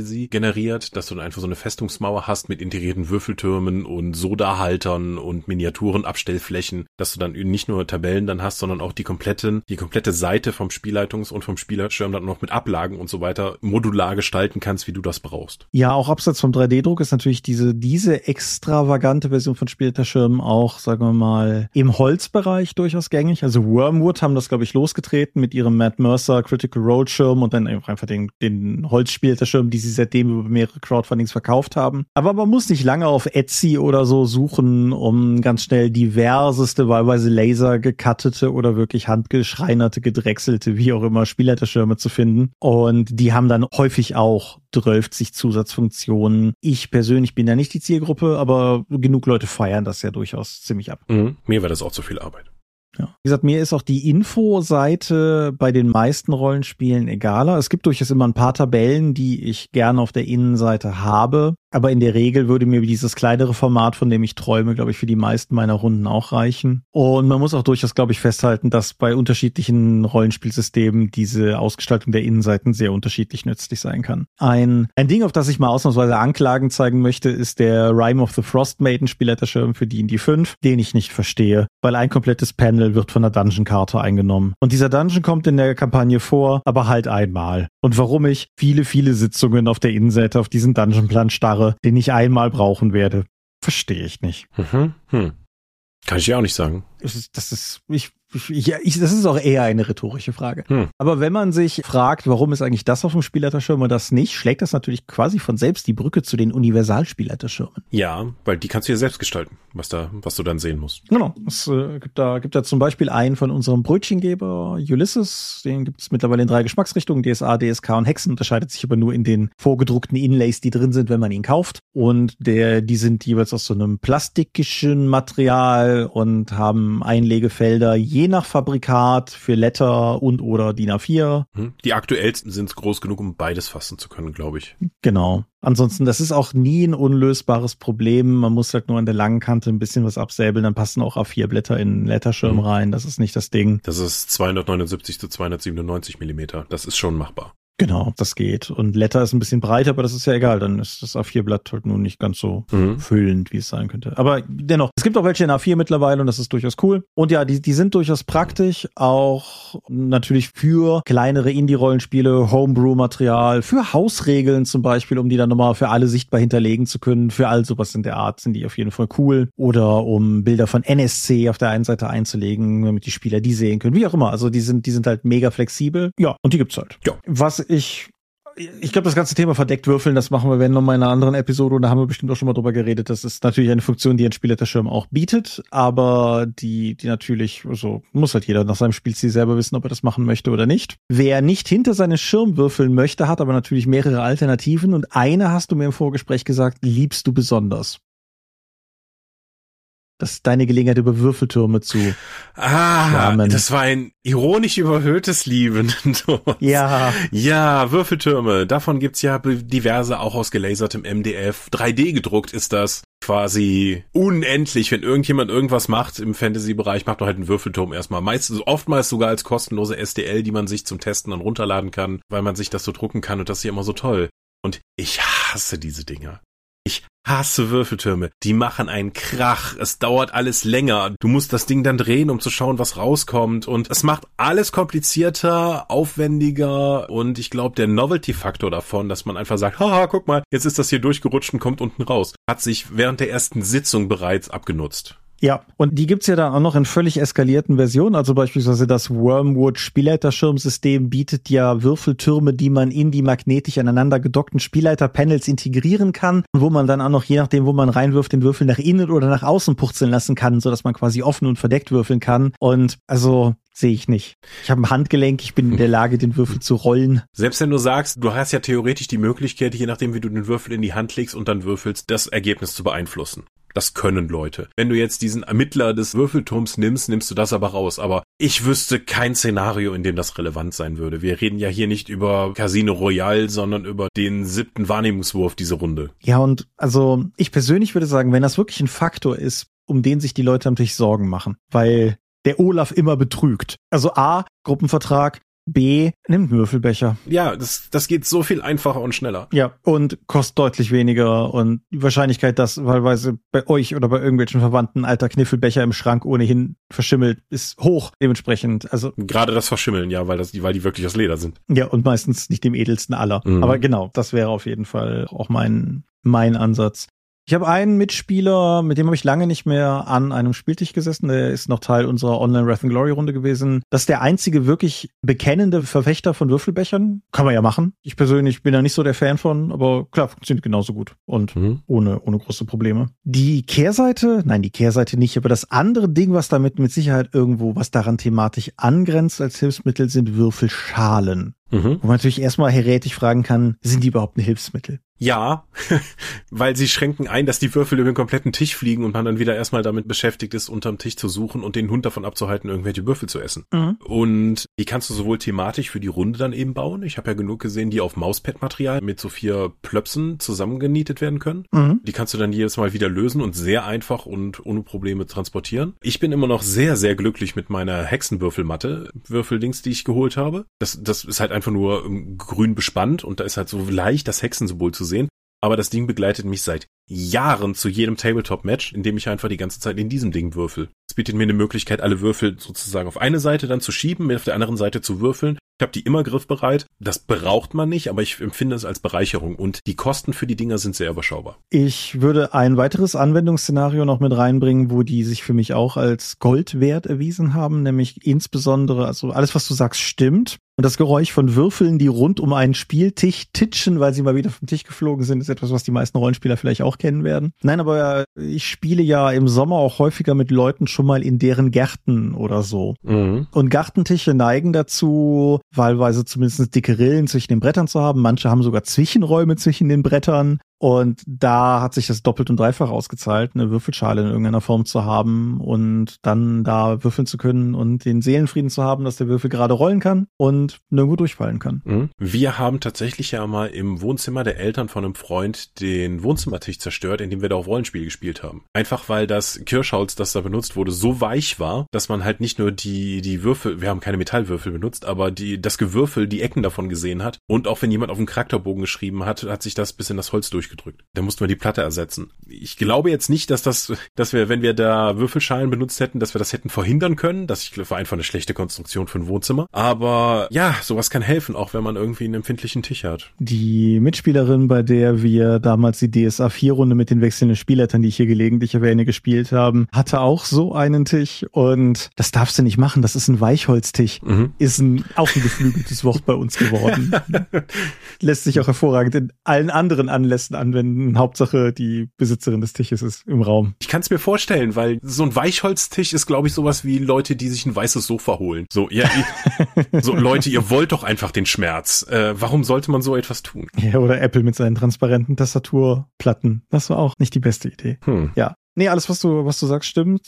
Fantasy generiert, dass du dann einfach so eine Festungsmauer hast mit integrierten Würfeltürmen und Sodahaltern und Miniaturen, Abstellflächen, dass du dann nicht nur Tabellen dann hast, sondern auch die kompletten, die komplette Seite vom Spielleitungs- und vom Spielerschirm dann noch mit Ablagen und so weiter modular gestalten kannst, wie du das brauchst. Ja, auch abseits vom drei D-Druck ist natürlich diese, diese extravagante Version von Spielleiterschirmen auch, sagen wir mal, im Holzbereich durchaus gängig. Also Wormwood haben das, glaube ich, losgetreten mit ihrem Matt Mercer Critical Role Schirm und dann einfach den, den Holzspielleiterschirm, die sie seitdem über mehrere Crowdfundings verkauft haben. Aber man muss nicht lange auf Etsy oder so suchen, um ganz schnell diverseste, wahlweise laser gekattete oder wirklich handgeschreinerte, gedrechselte, wie auch immer, Spielleiterschirme zu finden. Und die haben dann häufig auch zwölfzig Zusatzfunktionen. Ich persönlich bin ja nicht die Zielgruppe, aber genug Leute feiern das ja durchaus ziemlich ab. Mhm. Mir wäre das auch zu viel Arbeit. Ja. Wie gesagt, mir ist auch die Infoseite bei den meisten Rollenspielen egaler. Es gibt durchaus immer ein paar Tabellen, die ich gerne auf der Innenseite habe. Aber in der Regel würde mir dieses kleinere Format, von dem ich träume, glaube ich, für die meisten meiner Runden auch reichen. Und man muss auch durchaus, glaube ich, festhalten, dass bei unterschiedlichen Rollenspielsystemen diese Ausgestaltung der Innenseiten sehr unterschiedlich nützlich sein kann. Ein, ein Ding, auf das ich mal ausnahmsweise Anklagen zeigen möchte, ist der Rime of the Frostmaiden Spielleiterschirm für D und D fünf, den ich nicht verstehe, weil ein komplettes Panel wird von einer Dungeon-Karte eingenommen. Und dieser Dungeon kommt in der Kampagne vor, aber halt einmal. Und warum ich viele, viele Sitzungen auf der Innenseite auf diesen Dungeonplan starre, den ich einmal brauchen werde, verstehe ich nicht. Mhm. Hm. Kann ich ja auch nicht sagen. Das ist, das ist ich, ich, ich, das ist auch eher eine rhetorische Frage. Hm. Aber wenn man sich fragt, warum ist eigentlich das auf dem Spielleiterschirm und das nicht, schlägt das natürlich quasi von selbst die Brücke zu den Universalspielleiterschirmen. Ja, weil die kannst du ja selbst gestalten, was da, was du dann sehen musst. Genau. Es äh, gibt da, gibt da zum Beispiel einen von unserem Brötchengeber Ulysses, den gibt es mittlerweile in drei Geschmacksrichtungen, D S A, D S K und Hexen, unterscheidet sich aber nur in den vorgedruckten Inlays, die drin sind, wenn man ihn kauft. Und der, die sind jeweils aus so einem plastikischen Material und haben Einlegefelder, je nach Fabrikat für Letter und oder D I N A vier. Die aktuellsten sind groß genug, um beides fassen zu können, glaube ich. Genau. Ansonsten, das ist auch nie ein unlösbares Problem. Man muss halt nur an der langen Kante ein bisschen was absäbeln, dann passen auch A vier Blätter in einen Letterschirm mhm. rein. Das ist nicht das Ding. Das ist zweihundertneunundsiebzig zu zweihundertsiebenundneunzig Millimeter. Das ist schon machbar. Genau, das geht. Und Letter ist ein bisschen breiter, aber das ist ja egal. Dann ist das A vier Blatt halt nur nicht ganz so mhm. füllend, wie es sein könnte. Aber dennoch, es gibt auch welche in A vier mittlerweile und das ist durchaus cool. Und ja, die, die sind durchaus praktisch, auch natürlich für kleinere Indie-Rollenspiele, Homebrew-Material, für Hausregeln zum Beispiel, um die dann nochmal für alle sichtbar hinterlegen zu können. Für all sowas in der Art sind die auf jeden Fall cool. Oder um Bilder von N S C auf der einen Seite einzulegen, damit die Spieler die sehen können. Wie auch immer. Also die sind, die sind halt mega flexibel. Ja, und die gibt's halt. Ja. Was ich, ich glaube, das ganze Thema verdeckt würfeln, das machen wir, wenn noch mal in einer anderen Episode, und da haben wir bestimmt auch schon mal drüber geredet. Das ist natürlich eine Funktion, die ein Spielleiterschirm auch bietet, aber die, die natürlich, so muss halt jeder nach seinem Spielstil selber wissen, ob er das machen möchte oder nicht. Wer nicht hinter seinen Schirm würfeln möchte, hat aber natürlich mehrere Alternativen und eine hast du mir im Vorgespräch gesagt, liebst du besonders. Das ist deine Gelegenheit, über Würfeltürme zu Ah, schwärmen. Das war ein ironisch überhöhtes Lieben. Ja. Ja, Würfeltürme. Davon gibt's ja diverse, auch aus gelasertem M D F. drei D gedruckt ist das quasi unendlich. Wenn irgendjemand irgendwas macht im Fantasy-Bereich, macht man halt einen Würfelturm erstmal. Meistens, oftmals sogar als kostenlose S D L, die man sich zum Testen dann runterladen kann, weil man sich das so drucken kann und das ist ja immer so toll. Und ich hasse diese Dinger. Ich hasse Würfeltürme. Die machen einen Krach. Es dauert alles länger. Du musst das Ding dann drehen, um zu schauen, was rauskommt. Und es macht alles komplizierter, aufwendiger. Und ich glaube, der Novelty-Faktor davon, dass man einfach sagt, haha, guck mal, jetzt ist das hier durchgerutscht und kommt unten raus, hat sich während der ersten Sitzung bereits abgenutzt. Ja, und die gibt's ja dann auch noch in völlig eskalierten Versionen. Also beispielsweise das Wormwood Spielleiterschirmsystem bietet ja Würfeltürme, die man in die magnetisch aneinander gedockten Spielleiterpanels integrieren kann, wo man dann auch noch, je nachdem, wo man reinwirft, den Würfel nach innen oder nach außen purzeln lassen kann, sodass man quasi offen und verdeckt würfeln kann. Und also sehe ich nicht. Ich habe ein Handgelenk, ich bin in der Lage, den Würfel zu rollen. Selbst wenn du sagst, du hast ja theoretisch die Möglichkeit, je nachdem, wie du den Würfel in die Hand legst und dann würfelst, das Ergebnis zu beeinflussen. Das können Leute. Wenn du jetzt diesen Ermittler des Würfelturms nimmst, nimmst du das aber raus. Aber ich wüsste kein Szenario, in dem das relevant sein würde. Wir reden ja hier nicht über Casino Royale, sondern über den siebten Wahrnehmungswurf diese Runde. Ja, und also ich persönlich würde sagen, wenn das wirklich ein Faktor ist, um den sich die Leute natürlich Sorgen machen, weil der Olaf immer betrügt. Also A, Gruppenvertrag, B, nimmt einen Würfelbecher. Ja, das, das geht so viel einfacher und schneller. Ja, und kostet deutlich weniger und die Wahrscheinlichkeit, dass wahlweise bei euch oder bei irgendwelchen Verwandten alter Kniffelbecher im Schrank ohnehin verschimmelt, ist hoch dementsprechend. Also gerade das Verschimmeln, ja, weil das, weil die wirklich aus Leder sind. Ja, und meistens nicht dem edelsten aller. Mhm. Aber genau, das wäre auf jeden Fall auch mein, mein Ansatz. Ich habe einen Mitspieler, mit dem habe ich lange nicht mehr an einem Spieltisch gesessen. Der ist noch Teil unserer Online-Wrath and Glory-Runde gewesen. Das ist der einzige wirklich bekennende Verfechter von Würfelbechern. Kann man ja machen. Ich persönlich bin da nicht so der Fan von, aber klar, funktioniert genauso gut und mhm. ohne, ohne große Probleme. Die Kehrseite, nein, die Kehrseite nicht, aber das andere Ding, was damit mit Sicherheit irgendwo, was daran thematisch angrenzt als Hilfsmittel, sind Würfelschalen. Mhm. Wo man natürlich erstmal heretisch fragen kann, sind die überhaupt ein Hilfsmittel? Ja, weil sie schränken ein, dass die Würfel über den kompletten Tisch fliegen und man dann wieder erstmal damit beschäftigt ist, unterm Tisch zu suchen und den Hund davon abzuhalten, irgendwelche Würfel zu essen. Mhm. Und die kannst du sowohl thematisch für die Runde dann eben bauen. Ich habe ja genug gesehen, die auf Mauspad-Material mit so vier Plöpsen zusammengenietet werden können. Mhm. Die kannst du dann jedes Mal wieder lösen und sehr einfach und ohne Probleme transportieren. Ich bin immer noch sehr, sehr glücklich mit meiner Hexenwürfelmatte, Würfeldings, die ich geholt habe. Das, das ist halt einfach nur grün bespannt und da ist halt so leicht das Hexensymbol zu sehen. Aber das Ding begleitet mich seit Jahren zu jedem Tabletop-Match, in dem ich einfach die ganze Zeit in diesem Ding würfel. Es bietet mir eine Möglichkeit, alle Würfel sozusagen auf eine Seite dann zu schieben, mir auf der anderen Seite zu würfeln. Ich habe die immer griffbereit. Das braucht man nicht, aber ich empfinde es als Bereicherung. Und die Kosten für die Dinger sind sehr überschaubar. Ich würde ein weiteres Anwendungsszenario noch mit reinbringen, wo die sich für mich auch als Gold wert erwiesen haben, nämlich insbesondere, also alles, was du sagst, stimmt. Und das Geräusch von Würfeln, die rund um einen Spieltisch titschen, weil sie mal wieder vom Tisch geflogen sind, ist etwas, was die meisten Rollenspieler vielleicht auch kennen werden. Nein, aber ich spiele ja im Sommer auch häufiger mit Leuten schon mal in deren Gärten oder so. Mhm. Und Gartentische neigen dazu, wahlweise zumindest dicke Rillen zwischen den Brettern zu haben. Manche haben sogar Zwischenräume zwischen den Brettern. Und da hat sich das doppelt und dreifach ausgezahlt, eine Würfelschale in irgendeiner Form zu haben und dann da würfeln zu können und den Seelenfrieden zu haben, dass der Würfel gerade rollen kann und nirgendwo durchfallen kann. Mhm. Wir haben tatsächlich ja mal im Wohnzimmer der Eltern von einem Freund den Wohnzimmertisch zerstört, in dem wir da auch Rollenspiel gespielt haben. Einfach weil das Kirschholz, das da benutzt wurde, so weich war, dass man halt nicht nur die die Würfel, wir haben keine Metallwürfel benutzt, aber die das Gewürfel, die Ecken davon gesehen hat. Und auch wenn jemand auf dem Charakterbogen geschrieben hat, hat sich das bis in das Holz durchgedrückt. Da mussten wir die Platte ersetzen. Ich glaube jetzt nicht, dass das, dass wir, wenn wir da Würfelschalen benutzt hätten, dass wir das hätten verhindern können. Das war einfach eine schlechte Konstruktion für ein Wohnzimmer. Aber ja, sowas kann helfen, auch wenn man irgendwie einen empfindlichen Tisch hat. Die Mitspielerin, bei der wir damals die D S A vier Runde mit den wechselnden Spielleitern, die ich hier gelegentlich erwähne, gespielt haben, hatte auch so einen Tisch und das darfst du nicht machen. Das ist ein Weichholztisch. Mhm. Ist ein, auch ein geflügeltes Wort bei uns geworden. Lässt sich auch hervorragend in allen anderen Anlässen anwenden. Hauptsache, die Besitzerin des Tisches ist im Raum. Ich kann es mir vorstellen, weil so ein Weichholztisch ist, glaube ich, sowas wie Leute, die sich ein weißes Sofa holen. So, ja, ihr, so Leute, ihr wollt doch einfach den Schmerz. Äh, warum sollte man so etwas tun? Ja, oder Apple mit seinen transparenten Tastaturplatten. Das war auch nicht die beste Idee. Hm. Ja. Nee, alles, was du, was du sagst, stimmt.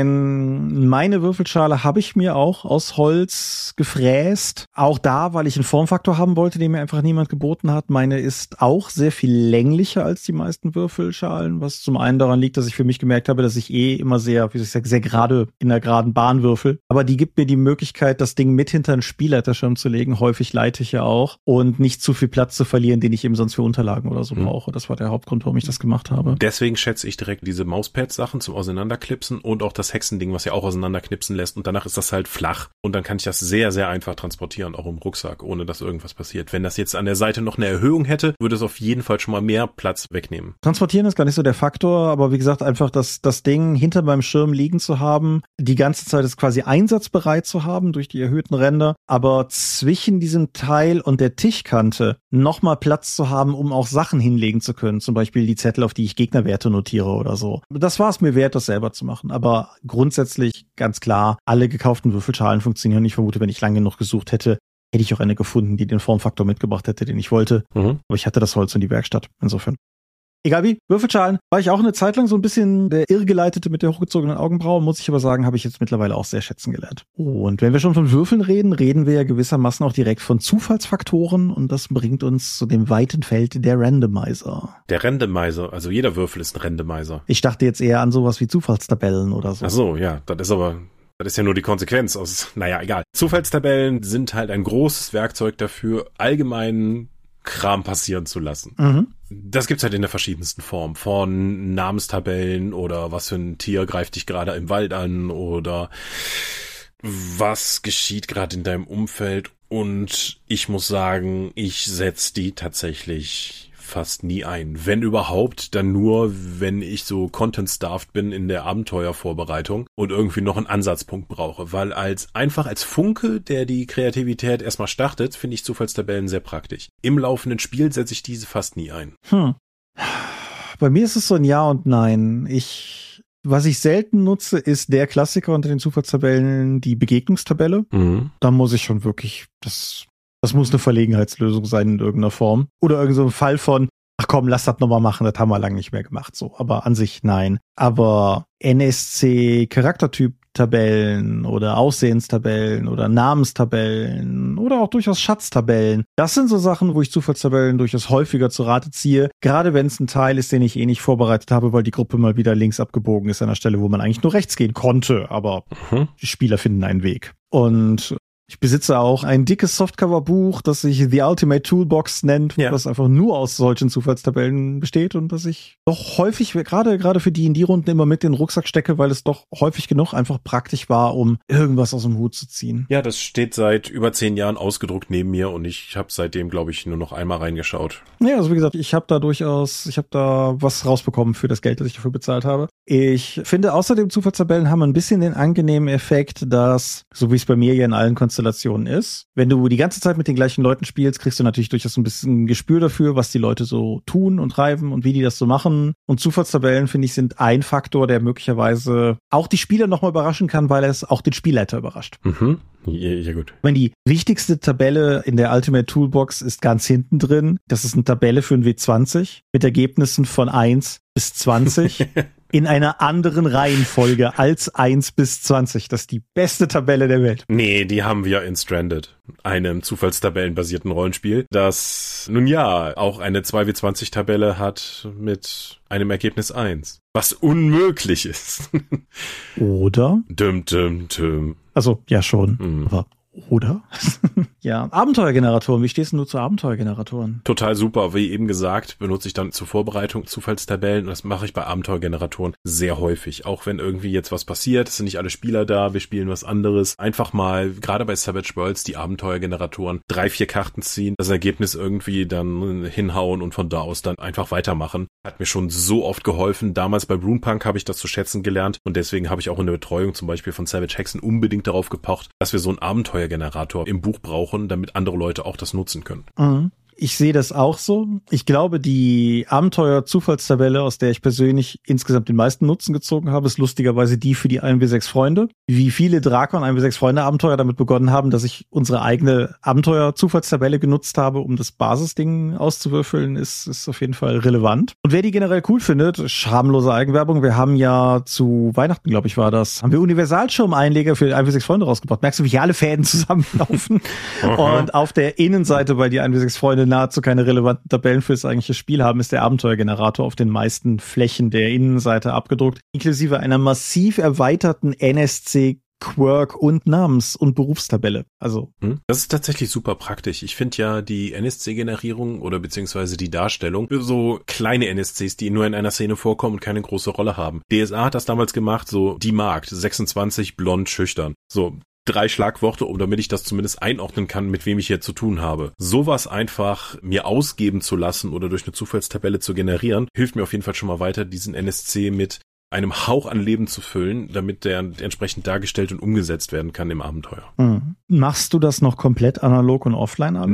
Mein, meine Würfelschale habe ich mir auch aus Holz gefräst. Auch da, weil ich einen Formfaktor haben wollte, den mir einfach niemand geboten hat. Meine ist auch sehr viel länglicher als die meisten Würfelschalen, was zum einen daran liegt, dass ich für mich gemerkt habe, dass ich eh immer sehr, wie soll ich sagen, sehr gerade in der geraden Bahn würfel. Aber die gibt mir die Möglichkeit, das Ding mit hinter einen Spielleiterschirm zu legen. Häufig leite ich ja auch. Und nicht zu viel Platz zu verlieren, den ich eben sonst für Unterlagen oder so mhm. brauche. Das war der Hauptgrund, warum ich das gemacht habe. Deswegen schätze ich direkt diese Maus Sachen zum Auseinanderklipsen und auch das Hexending, was ja auch auseinanderknipsen lässt und danach ist das halt flach und dann kann ich das sehr, sehr einfach transportieren, auch im Rucksack, ohne dass irgendwas passiert. Wenn das jetzt an der Seite noch eine Erhöhung hätte, würde es auf jeden Fall schon mal mehr Platz wegnehmen. Transportieren ist gar nicht so der Faktor, aber wie gesagt, einfach das, das Ding hinter meinem Schirm liegen zu haben, die ganze Zeit ist quasi einsatzbereit zu haben durch die erhöhten Ränder, aber zwischen diesem Teil und der Tischkante nochmal Platz zu haben, um auch Sachen hinlegen zu können, zum Beispiel die Zettel, auf die ich Gegnerwerte notiere oder so. Das war es mir wert, das selber zu machen. Aber grundsätzlich ganz klar, alle gekauften Würfelschalen funktionieren. Ich vermute, wenn ich lange genug gesucht hätte, hätte ich auch eine gefunden, die den Formfaktor mitgebracht hätte, den ich wollte. Mhm. Aber ich hatte das Holz und die Werkstatt. Insofern. Egal wie, Würfelschalen war ich auch eine Zeit lang so ein bisschen der Irrgeleitete mit der hochgezogenen Augenbraue, muss ich aber sagen, habe ich jetzt mittlerweile auch sehr schätzen gelernt. Und wenn wir schon von Würfeln reden, reden wir ja gewissermaßen auch direkt von Zufallsfaktoren und das bringt uns zu dem weiten Feld der Randomizer. Der Randomizer, also jeder Würfel ist ein Randomizer. Ich dachte jetzt eher an sowas wie Zufallstabellen oder so. Ach so, ja, das ist aber Das ist ja nur die Konsequenz aus, naja, egal. Zufallstabellen sind halt ein großes Werkzeug dafür, allgemeinen Kram passieren zu lassen. Mhm. Das gibt's halt in der verschiedensten Form. Von Namenstabellen oder was für ein Tier greift dich gerade im Wald an oder was geschieht gerade in deinem Umfeld. Und ich muss sagen, ich setze die tatsächlich fast nie ein. Wenn überhaupt, dann nur, wenn ich so content-starved bin in der Abenteuervorbereitung und irgendwie noch einen Ansatzpunkt brauche. Weil als einfach als Funke, der die Kreativität erstmal startet, finde ich Zufallstabellen sehr praktisch. Im laufenden Spiel setze ich diese fast nie ein. Hm. Bei mir ist es so ein Ja und Nein. Ich, was ich selten nutze, ist der Klassiker unter den Zufallstabellen, die Begegnungstabelle. Mhm. Da muss ich schon wirklich, das Das muss eine Verlegenheitslösung sein in irgendeiner Form. Oder irgend so ein Fall von, ach komm, lass das nochmal machen, das haben wir lange nicht mehr gemacht. So, aber an sich nein. Aber N S C-Charaktertyp-Tabellen oder Aussehenstabellen oder Namenstabellen oder auch durchaus Schatztabellen, das sind so Sachen, wo ich Zufallstabellen durchaus häufiger zu Rate ziehe. Gerade wenn es ein Teil ist, den ich eh nicht vorbereitet habe, weil die Gruppe mal wieder links abgebogen ist an der Stelle, wo man eigentlich nur rechts gehen konnte. Aber mhm. die Spieler finden einen Weg. Und ich besitze auch ein dickes Softcover-Buch, das sich The Ultimate Toolbox nennt, ja. das einfach nur aus solchen Zufallstabellen besteht und das ich doch häufig, gerade gerade für die in die Runden immer mit in den Rucksack stecke, weil es doch häufig genug einfach praktisch war, um irgendwas aus dem Hut zu ziehen. Ja, das steht seit über zehn Jahren ausgedruckt neben mir und ich habe seitdem, glaube ich, nur noch einmal reingeschaut. Ja, also wie gesagt, ich habe da durchaus, ich habe da was rausbekommen für das Geld, das ich dafür bezahlt habe. Ich finde außerdem Zufallstabellen haben ein bisschen den angenehmen Effekt, dass, so wie es bei mir ja in allen Konstellationen ist. Wenn du die ganze Zeit mit den gleichen Leuten spielst, kriegst du natürlich durchaus ein bisschen Gespür dafür, was die Leute so tun und treiben und wie die das so machen. Und Zufallstabellen, finde ich, sind ein Faktor, der möglicherweise auch die Spieler nochmal überraschen kann, weil es auch den Spielleiter überrascht. Mhm. Ja, ja, gut. Wenn die wichtigste Tabelle in der Ultimate Toolbox ist ganz hinten drin, das ist eine Tabelle für ein W zwanzig mit Ergebnissen von eins bis zwanzig. In einer anderen Reihenfolge als eins bis zwanzig. Das ist die beste Tabelle der Welt. Nee, die haben wir in Stranded, einem zufallstabellenbasierten Rollenspiel, das, nun ja, auch eine zwei W zwanzig Tabelle hat mit einem Ergebnis eins. Was unmöglich ist. Oder? Düm, düm, düm. Also, ja schon. Mhm. Aber oder? Ja, Abenteuergeneratoren. Wie stehst du zu Abenteuergeneratoren? Total super. Wie eben gesagt, benutze ich dann zur Vorbereitung Zufallstabellen. Und das mache ich bei Abenteuergeneratoren sehr häufig. Auch wenn irgendwie jetzt was passiert, es sind nicht alle Spieler da, wir spielen was anderes. Einfach mal, gerade bei Savage Worlds, die Abenteuergeneratoren, drei, vier Karten ziehen, das Ergebnis irgendwie dann hinhauen und von da aus dann einfach weitermachen. Hat mir schon so oft geholfen. Damals bei Runepunk habe ich das zu schätzen gelernt. Und deswegen habe ich auch in der Betreuung zum Beispiel von Savage Hexen unbedingt darauf gepocht, dass wir so einen Abenteuergenerator im Buch brauchen, damit andere Leute auch das nutzen können. Mhm. Ich sehe das auch so. Ich glaube, die Abenteuer-Zufallstabelle, aus der ich persönlich insgesamt den meisten Nutzen gezogen habe, ist lustigerweise die für die eins W sechs Freunde. Wie viele Drakon eins W sechs Freunde Abenteuer damit begonnen haben, dass ich unsere eigene Abenteuer-Zufallstabelle genutzt habe, um das Basisding auszuwürfeln, ist, ist auf jeden Fall relevant. Und wer die generell cool findet, schamlose Eigenwerbung. Wir haben ja zu Weihnachten, glaube ich, war das, haben wir Universalschirmeinleger für eins W sechs Freunde rausgebracht. Merkst du, wie alle Fäden zusammenlaufen? Und auf der Innenseite, weil die eins W sechs Freunde nahezu keine relevanten Tabellen für das eigentliche Spiel haben, ist der Abenteuergenerator auf den meisten Flächen der Innenseite abgedruckt, inklusive einer massiv erweiterten N S C Quirk und Namens- und Berufstabelle. Also das ist tatsächlich super praktisch. Ich finde ja die N S C-Generierung oder beziehungsweise die Darstellung für so kleine N S Cs, die nur in einer Szene vorkommen und keine große Rolle haben. D S A hat das damals gemacht, so die Markt, sechsundzwanzig, blond, schüchtern. So drei Schlagworte, um damit ich das zumindest einordnen kann, mit wem ich hier zu tun habe. Sowas einfach mir ausgeben zu lassen oder durch eine Zufallstabelle zu generieren, hilft mir auf jeden Fall schon mal weiter, diesen N S C mit einem Hauch an Leben zu füllen, damit der entsprechend dargestellt und umgesetzt werden kann im Abenteuer. Mhm. Machst du das noch komplett analog und offline alles?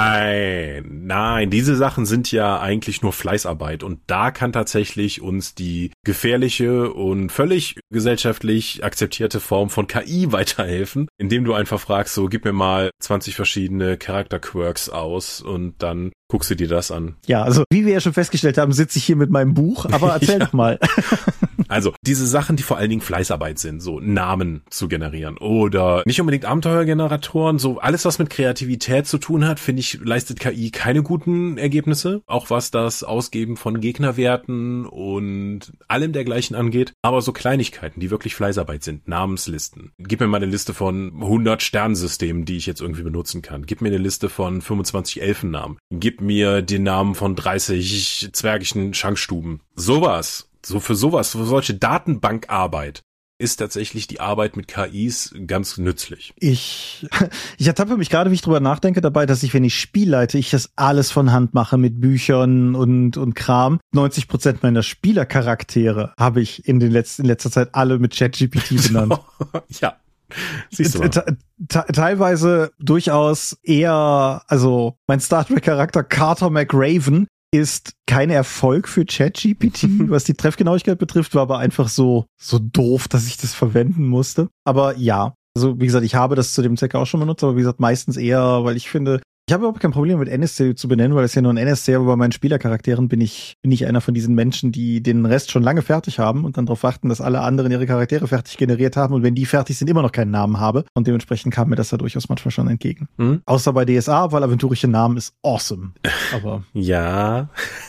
Nein, nein, diese Sachen sind ja eigentlich nur Fleißarbeit und da kann tatsächlich uns die gefährliche und völlig gesellschaftlich akzeptierte Form von K I weiterhelfen, indem du einfach fragst, so gib mir mal zwanzig verschiedene Charakter-Quirks aus und dann guckst du dir das an. Ja, also wie wir ja schon festgestellt haben, sitze ich hier mit meinem Buch, aber erzähl ja. doch mal. Also diese Sachen, die vor allen Dingen Fleißarbeit sind, so Namen zu generieren oder nicht unbedingt Abenteuergeneratoren, so alles, was mit Kreativität zu tun hat, finde ich, leistet K I keine guten Ergebnisse. Auch was das Ausgeben von Gegnerwerten und allem dergleichen angeht, aber so Kleinigkeiten, die wirklich Fleißarbeit sind, Namenslisten. Gib mir mal eine Liste von hundert Sternsystemen, die ich jetzt irgendwie benutzen kann. Gib mir eine Liste von fünfundzwanzig Elfennamen. Gib mir den Namen von dreißig zwergischen Schankstuben. Sowas, so für sowas, für solche Datenbankarbeit ist tatsächlich die Arbeit mit K Is ganz nützlich. Ich, ich ertappe mich gerade, wie ich drüber nachdenke, dabei, dass ich, wenn ich Spiel leite, ich das alles von Hand mache mit Büchern und, und Kram. neunzig Prozent meiner Spielercharaktere habe ich in den letzten, in letzter Zeit alle mit ChatGPT benannt. Ja. Siehst du te- te- teilweise durchaus eher, also mein Star Trek-Charakter Carter McRaven ist kein Erfolg für ChatGPT, was die Treffgenauigkeit betrifft, war aber einfach so, so doof, dass ich das verwenden musste. Aber ja, also wie gesagt, ich habe das zu dem Zweck auch schon benutzt, aber wie gesagt, meistens eher, weil ich finde, ich habe überhaupt kein Problem mit N S C zu benennen, weil es ja nur ein N S C, aber bei meinen Spielercharakteren bin ich, bin ich einer von diesen Menschen, die den Rest schon lange fertig haben und dann darauf warten, dass alle anderen ihre Charaktere fertig generiert haben und wenn die fertig sind, immer noch keinen Namen habe. Und dementsprechend kam mir das da durchaus manchmal schon entgegen. Mhm. Außer bei D S A, weil aventurische Namen ist awesome. Aber ja.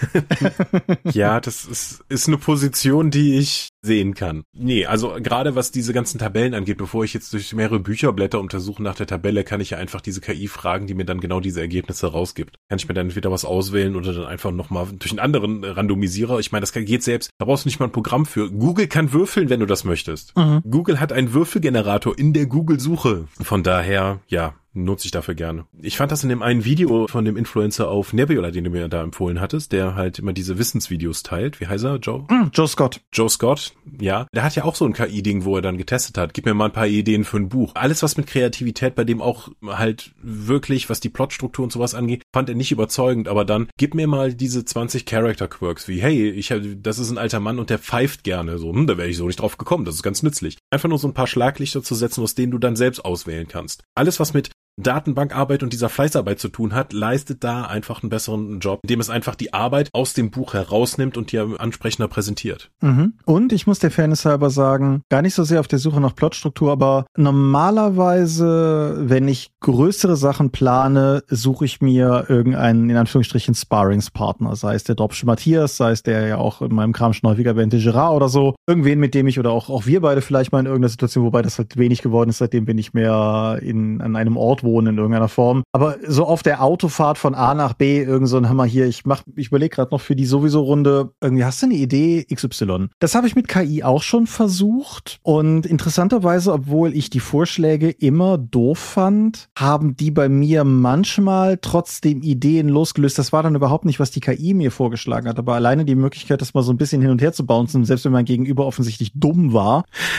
Ja, das ist, ist eine Position, die ich sehen kann. Nee, also gerade was diese ganzen Tabellen angeht, bevor ich jetzt durch mehrere Bücher blätter und untersuche nach der Tabelle, kann ich ja einfach diese K I fragen, die mir dann genau diese Ergebnisse rausgibt. Kann ich mir dann entweder was auswählen oder dann einfach nochmal durch einen anderen Randomisierer. Ich meine, das geht selbst. Da brauchst du nicht mal ein Programm für. Google kann würfeln, wenn du das möchtest. Mhm. Google hat einen Würfelgenerator in der Google-Suche. Von daher, ja, nutze ich dafür gerne. Ich fand das in dem einen Video von dem Influencer auf Nebula, den du mir da empfohlen hattest, der halt immer diese Wissensvideos teilt. Wie heißt er? Joe? Mm, Joe Scott. Joe Scott, ja. Der hat ja auch so ein K I-Ding, wo er dann getestet hat. Gib mir mal ein paar Ideen für ein Buch. Alles, was mit Kreativität bei dem auch halt wirklich, was die Plotstruktur und sowas angeht, fand er nicht überzeugend. Aber dann, gib mir mal diese zwanzig Character-Quirks, wie, hey, ich das ist ein alter Mann und der pfeift gerne. So, hm, da wäre ich so nicht drauf gekommen. Das ist ganz nützlich. Einfach nur so ein paar Schlaglichter zu setzen, aus denen du dann selbst auswählen kannst. Alles, was mit Datenbankarbeit und dieser Fleißarbeit zu tun hat, leistet da einfach einen besseren Job, indem es einfach die Arbeit aus dem Buch herausnimmt und dir ansprechender präsentiert. Mhm. Und ich muss der Fairness halber sagen, gar nicht so sehr auf der Suche nach Plotstruktur, aber normalerweise, wenn ich größere Sachen plane, suche ich mir irgendeinen, in Anführungsstrichen, Sparringspartner, sei es der Dropsche Matthias, sei es der ja auch in meinem Kram schon häufiger erwähnte Gerard oder so, irgendwen, mit dem ich, oder auch, auch wir beide vielleicht mal in irgendeiner Situation, wobei das halt wenig geworden ist, seitdem bin ich mehr in, an einem Ort wohnen in irgendeiner Form. Aber so auf der Autofahrt von A nach B, irgend so ein Hammer hier, ich mach, ich überlege gerade noch für die sowieso Runde, irgendwie hast du eine Idee, X Y. Das habe ich mit K I auch schon versucht und interessanterweise, obwohl ich die Vorschläge immer doof fand, haben die bei mir manchmal trotzdem Ideen losgelöst. Das war dann überhaupt nicht, was die K I mir vorgeschlagen hat, aber alleine die Möglichkeit, das mal so ein bisschen hin und her zu bouncen, selbst wenn mein Gegenüber offensichtlich dumm war,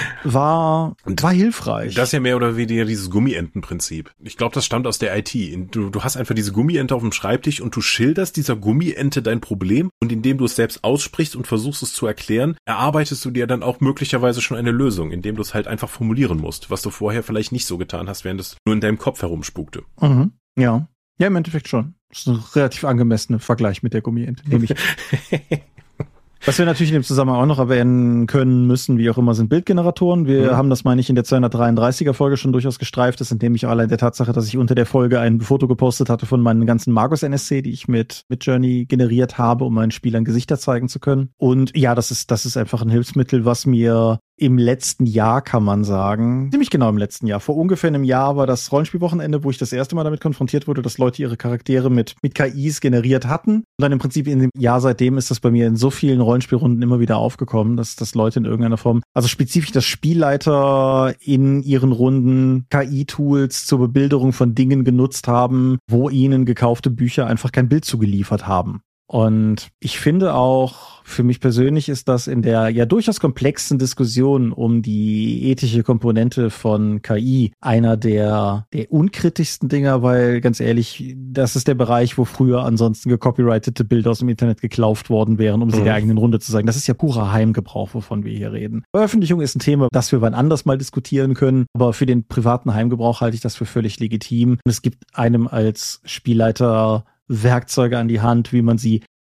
war, war hilfreich. Das ist ja mehr oder weniger dieses Gummientenprinzip. Ich glaube, das stammt aus der I T. Du, du hast einfach diese Gummiente auf dem Schreibtisch und du schilderst dieser Gummiente dein Problem und indem du es selbst aussprichst und versuchst es zu erklären, erarbeitest du dir dann auch möglicherweise schon eine Lösung, indem du es halt einfach formulieren musst, was du vorher vielleicht nicht so getan hast, während es nur in deinem Kopf herumspukte. Mhm. Ja. Ja, im Endeffekt schon. Das ist ein relativ angemessener Vergleich mit der Gummiente, nehme ich. Was wir natürlich in dem Zusammenhang auch noch erwähnen können müssen, wie auch immer, sind Bildgeneratoren. Wir mhm. haben das, meine ich, in der zweihundertdreiunddreißiger Folge schon durchaus gestreift. Das entnehme ich auch allein der Tatsache, dass ich unter der Folge ein Foto gepostet hatte von meinen ganzen Magus-N S C, die ich mit, mit Journey generiert habe, um meinen Spielern Gesichter zeigen zu können. Und ja, das ist, das ist einfach ein Hilfsmittel, was mir im letzten Jahr, kann man sagen, ziemlich genau im letzten Jahr, vor ungefähr einem Jahr war das Rollenspielwochenende, wo ich das erste Mal damit konfrontiert wurde, dass Leute ihre Charaktere mit, mit K Is generiert hatten. Und dann im Prinzip in dem Jahr seitdem ist das bei mir in so vielen Rollenspielrunden immer wieder aufgekommen, dass, dass Leute in irgendeiner Form, also spezifisch das Spielleiter in ihren Runden K I-Tools zur Bebilderung von Dingen genutzt haben, wo ihnen gekaufte Bücher einfach kein Bild zugeliefert haben. Und ich finde auch, für mich persönlich ist das in der ja durchaus komplexen Diskussion um die ethische Komponente von K I einer der, der unkritischsten Dinger, weil ganz ehrlich, das ist der Bereich, wo früher ansonsten gecopyrightete Bilder aus dem Internet geklauft worden wären, um sie mhm. der eigenen Runde zu sagen. Das ist ja purer Heimgebrauch, wovon wir hier reden. Veröffentlichung ist ein Thema, das wir wann anders mal diskutieren können, aber für den privaten Heimgebrauch halte ich das für völlig legitim. Und es gibt einem als Spielleiter Werkzeuge an die Hand, wie man sie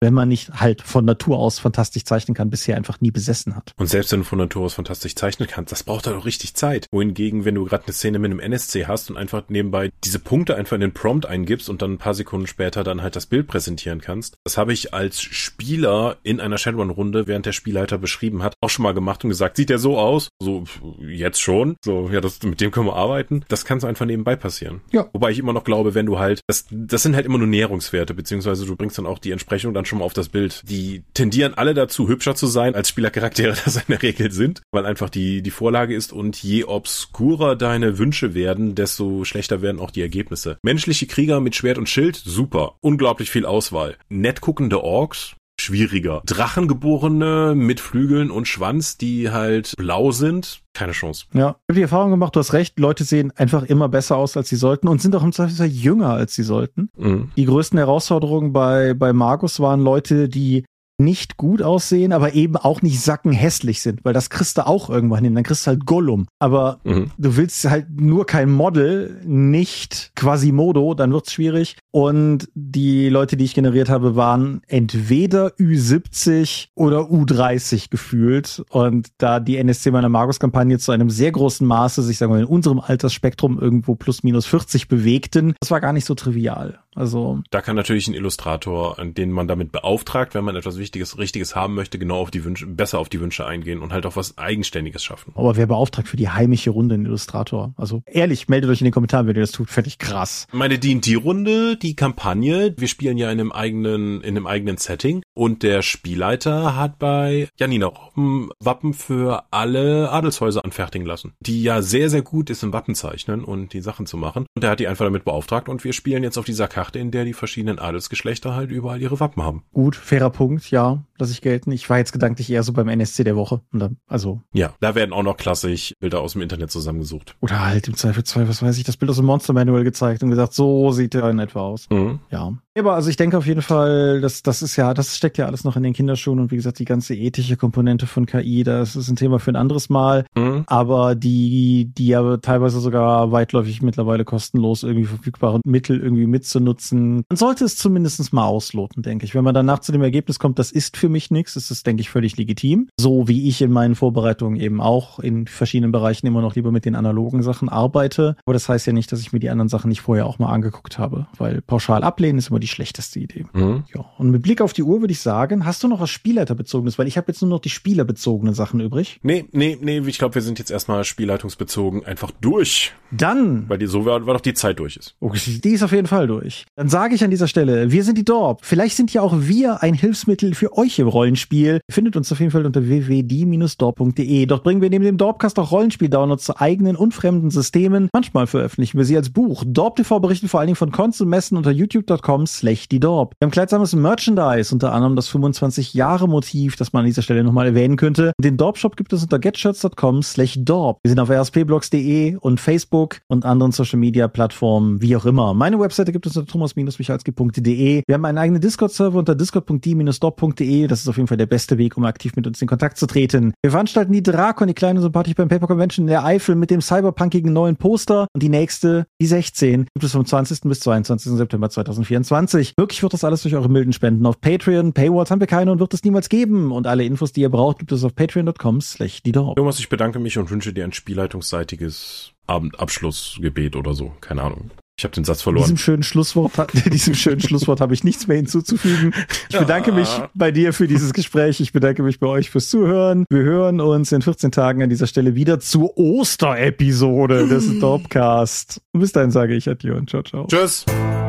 wenn man nicht halt von Natur aus fantastisch zeichnen kann, bisher einfach nie besessen hat. Und selbst wenn du von Natur aus fantastisch zeichnen kannst, das braucht halt auch richtig Zeit. Wohingegen, wenn du gerade eine Szene mit einem N S C hast und einfach nebenbei diese Punkte einfach in den Prompt eingibst und dann ein paar Sekunden später dann halt das Bild präsentieren kannst, das habe ich als Spieler in einer Shadowrun-Runde, während der Spielleiter beschrieben hat, auch schon mal gemacht und gesagt, sieht der so aus? So, jetzt schon? So, ja, das, mit dem können wir arbeiten. Das kann so einfach nebenbei passieren. Ja. Wobei ich immer noch glaube, wenn du halt, das, das sind halt immer nur Näherungswerte, beziehungsweise du bringst dann auch die Entsprechung dann schon mal auf das Bild. Die tendieren alle dazu, hübscher zu sein, als Spielercharaktere das in der Regel sind, weil einfach die, die Vorlage ist und je obskurer deine Wünsche werden, desto schlechter werden auch die Ergebnisse. Menschliche Krieger mit Schwert und Schild, super. Unglaublich viel Auswahl. Nett guckende Orks, schwieriger. Drachengeborene mit Flügeln und Schwanz, die halt blau sind, keine Chance. Ja, ich habe die Erfahrung gemacht, du hast recht, Leute sehen einfach immer besser aus, als sie sollten und sind auch im Zweifelsfall jünger, als sie sollten. Mhm. Die größten Herausforderungen bei, bei Magus waren Leute, die nicht gut aussehen, aber eben auch nicht sackenhässlich sind, weil das kriegst du auch irgendwann hin, dann kriegst du halt Gollum. Aber mhm. du willst halt nur kein Model, nicht Quasimodo, dann wird's schwierig. Und die Leute, die ich generiert habe, waren entweder Ü siebzig oder U dreißig gefühlt. Und da die N S C meiner Magus-Kampagne zu einem sehr großen Maße sich, sagen wir mal, in unserem Altersspektrum irgendwo plus minus vierzig bewegten, das war gar nicht so trivial. Also da kann natürlich ein Illustrator, den man damit beauftragt, wenn man etwas Wichtiges, Richtiges haben möchte, genau auf die Wünsche, besser auf die Wünsche eingehen und halt auch was Eigenständiges schaffen. Aber wer beauftragt für die heimische Runde einen Illustrator? Also ehrlich, meldet euch in den Kommentaren, wenn ihr das tut, fände ich krass. Meine D und D-Runde, die Kampagne, wir spielen ja in einem eigenen, in einem eigenen Setting und der Spielleiter hat bei Janina Robben Wappen für alle Adelshäuser anfertigen lassen, die ja sehr, sehr gut ist im Wappenzeichnen und die Sachen zu machen. Und der hat die einfach damit beauftragt und wir spielen jetzt auf dieser Karte, in der die verschiedenen Adelsgeschlechter halt überall ihre Wappen haben. Gut, fairer Punkt, ja, lasse ich gelten. Ich war jetzt gedanklich eher so beim N S C der Woche. Und dann, also ja, da werden auch noch klassisch Bilder aus dem Internet zusammengesucht. Oder halt im Zweifelsfall, was weiß ich, das Bild aus dem Monster Manual gezeigt und gesagt, so sieht der in etwa aus. Mhm. Ja. Aber also ich denke auf jeden Fall, das, das ist ja, das steckt ja alles noch in den Kinderschuhen und wie gesagt, die ganze ethische Komponente von K I, das ist ein Thema für ein anderes Mal. Mhm. Aber die, die ja teilweise sogar weitläufig mittlerweile kostenlos irgendwie verfügbare Mittel irgendwie mitzunutzen, man sollte es zumindest mal ausloten, denke ich. Wenn man danach zu dem Ergebnis kommt, das ist für mich nichts, ist das, denke ich, völlig legitim. So wie ich in meinen Vorbereitungen eben auch in verschiedenen Bereichen immer noch lieber mit den analogen Sachen arbeite. Aber das heißt ja nicht, dass ich mir die anderen Sachen nicht vorher auch mal angeguckt habe, weil pauschal ablehnen ist immer die schlechteste Idee. Mhm. Ja. Und mit Blick auf die Uhr würde ich sagen, hast du noch was Spielleiterbezogenes? Weil ich habe jetzt nur noch die spielerbezogenen Sachen übrig. Nee, nee, nee, ich glaube, wir sind jetzt erstmal spielleitungsbezogen einfach durch. Dann. Weil die, so war, war doch die Zeit durch ist. Okay, die ist auf jeden Fall durch. Dann sage ich an dieser Stelle, wir sind die Dorp. Vielleicht sind ja auch wir ein Hilfsmittel für euch im Rollenspiel. Ihr findet uns auf jeden Fall unter w w w punkt dorp punkt d e. Dort bringen wir neben dem Dorpcast auch Rollenspiel-Downloads zu eigenen und fremden Systemen. Manchmal veröffentlichen wir sie als Buch. Dorp T V berichten vor allen Dingen von Cons und Messen unter youtube punkt com slash die Dorp. Wir haben kleidsames Merchandise, unter anderem das fünfundzwanzig Jahre Motiv, das man an dieser Stelle nochmal erwähnen könnte. Den Dorp-Shop gibt es unter getshirts punkt com slash dorp. Wir sind auf r s p blogs punkt d e und Facebook und anderen Social-Media-Plattformen, wie auch immer. Meine Webseite gibt es unter thomas michalski punkt d e. Wir haben einen eigenen Discord-Server unter discord punkt d bindestrich dorp punkt d e. Das ist auf jeden Fall der beste Weg, um aktiv mit uns in Kontakt zu treten. Wir veranstalten die Drakon, die kleine Sympathie beim Paper Convention in der Eifel mit dem cyberpunkigen neuen Poster. Und die nächste, die sechzehn, gibt es vom zwanzigsten bis zweiundzwanzigsten September zweitausendvierundzwanzig. Möglich wird das alles durch eure milden Spenden auf Patreon. Paywalls haben wir keine und wird es niemals geben. Und alle Infos, die ihr braucht, gibt es auf patreon punkt com slash die Dorp. Thomas, ich bedanke mich und wünsche dir ein spielleitungsseitiges Abendabschlussgebet oder so. Keine Ahnung. Ich habe den Satz verloren. Diesem schönen Schlusswort, diesem schönen Schlusswort habe ich nichts mehr hinzuzufügen. Ich bedanke mich bei dir für dieses Gespräch. Ich bedanke mich bei euch fürs Zuhören. Wir hören uns in vierzehn Tagen an dieser Stelle wieder zur Osterepisode des Dorpcast. Und bis dahin sage ich Adieu und ciao, ciao. Tschüss.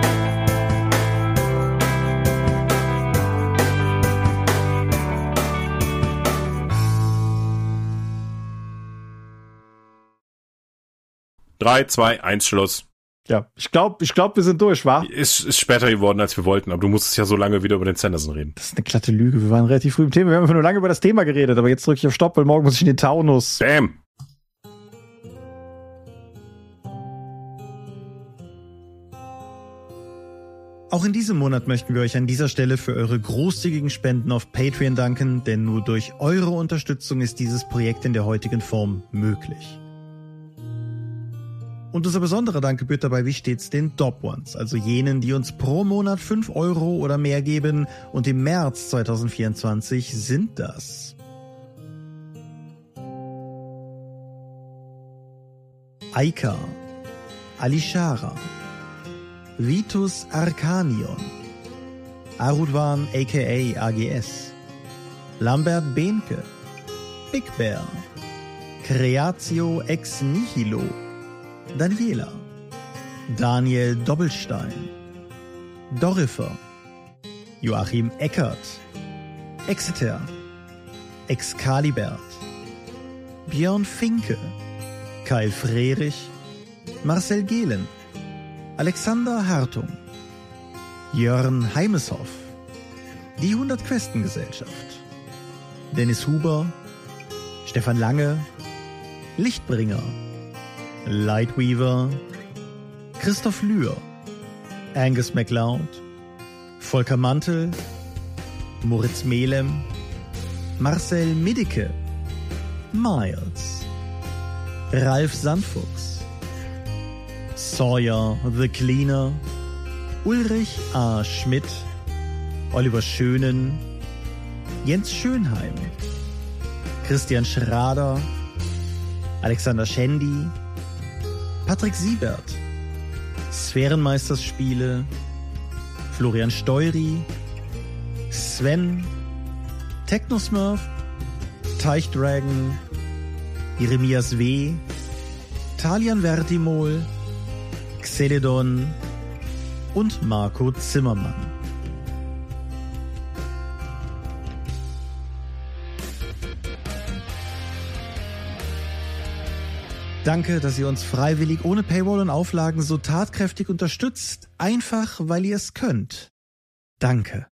Drei, zwei, eins, Schluss. Ja, ich glaube, ich glaub, wir sind durch, wa? Ist, ist später geworden, als wir wollten, aber du musstest ja so lange wieder über den Sanderson reden. Das ist eine glatte Lüge. Wir waren relativ früh im Thema. Wir haben einfach nur lange über das Thema geredet, aber jetzt drücke ich auf Stopp, weil morgen muss ich in den Taunus. Bam! Auch in diesem Monat möchten wir euch an dieser Stelle für eure großzügigen Spenden auf Patreon danken, denn nur durch eure Unterstützung ist dieses Projekt in der heutigen Form möglich. Und unser besonderer Dank gebührt dabei wie stets den Top Ones, also jenen, die uns pro Monat fünf Euro oder mehr geben. Und im März zweitausendvierundzwanzig sind das Aika, Alishara, Vitus Arcanion, Arudwan aka A G S, Lambert Behnke, Big Bear, Creatio Ex Nihilo, Daniela, Daniel Doppelstein, Dorifer, Joachim Eckert, Exeter, Excalibert, Björn Finke, Kai Frerich, Marcel Gehlen, Alexander Hartung, Jörn Heimeshoff, die hundert-Questen-Gesellschaft, Dennis Huber, Stefan Lange, Lichtbringer, Lightweaver, Christoph Lühr, Angus MacLeod, Volker Mantel, Moritz Melem, Marcel Middeke, Miles, Ralf Sandfuchs, Sawyer the Cleaner, Ulrich A. Schmidt, Oliver Schönen, Jens Schönheim, Christian Schrader, Alexander Schendi, Patrick Siebert, Sphärenmeisterspiele, Florian Steury, Sven, Technosmurf, Teichdragon, Jeremias W., Talian Vertimol, Xeledon und Marco Zimmermann. Danke, dass ihr uns freiwillig ohne Paywall und Auflagen so tatkräftig unterstützt, einfach weil ihr es könnt. Danke.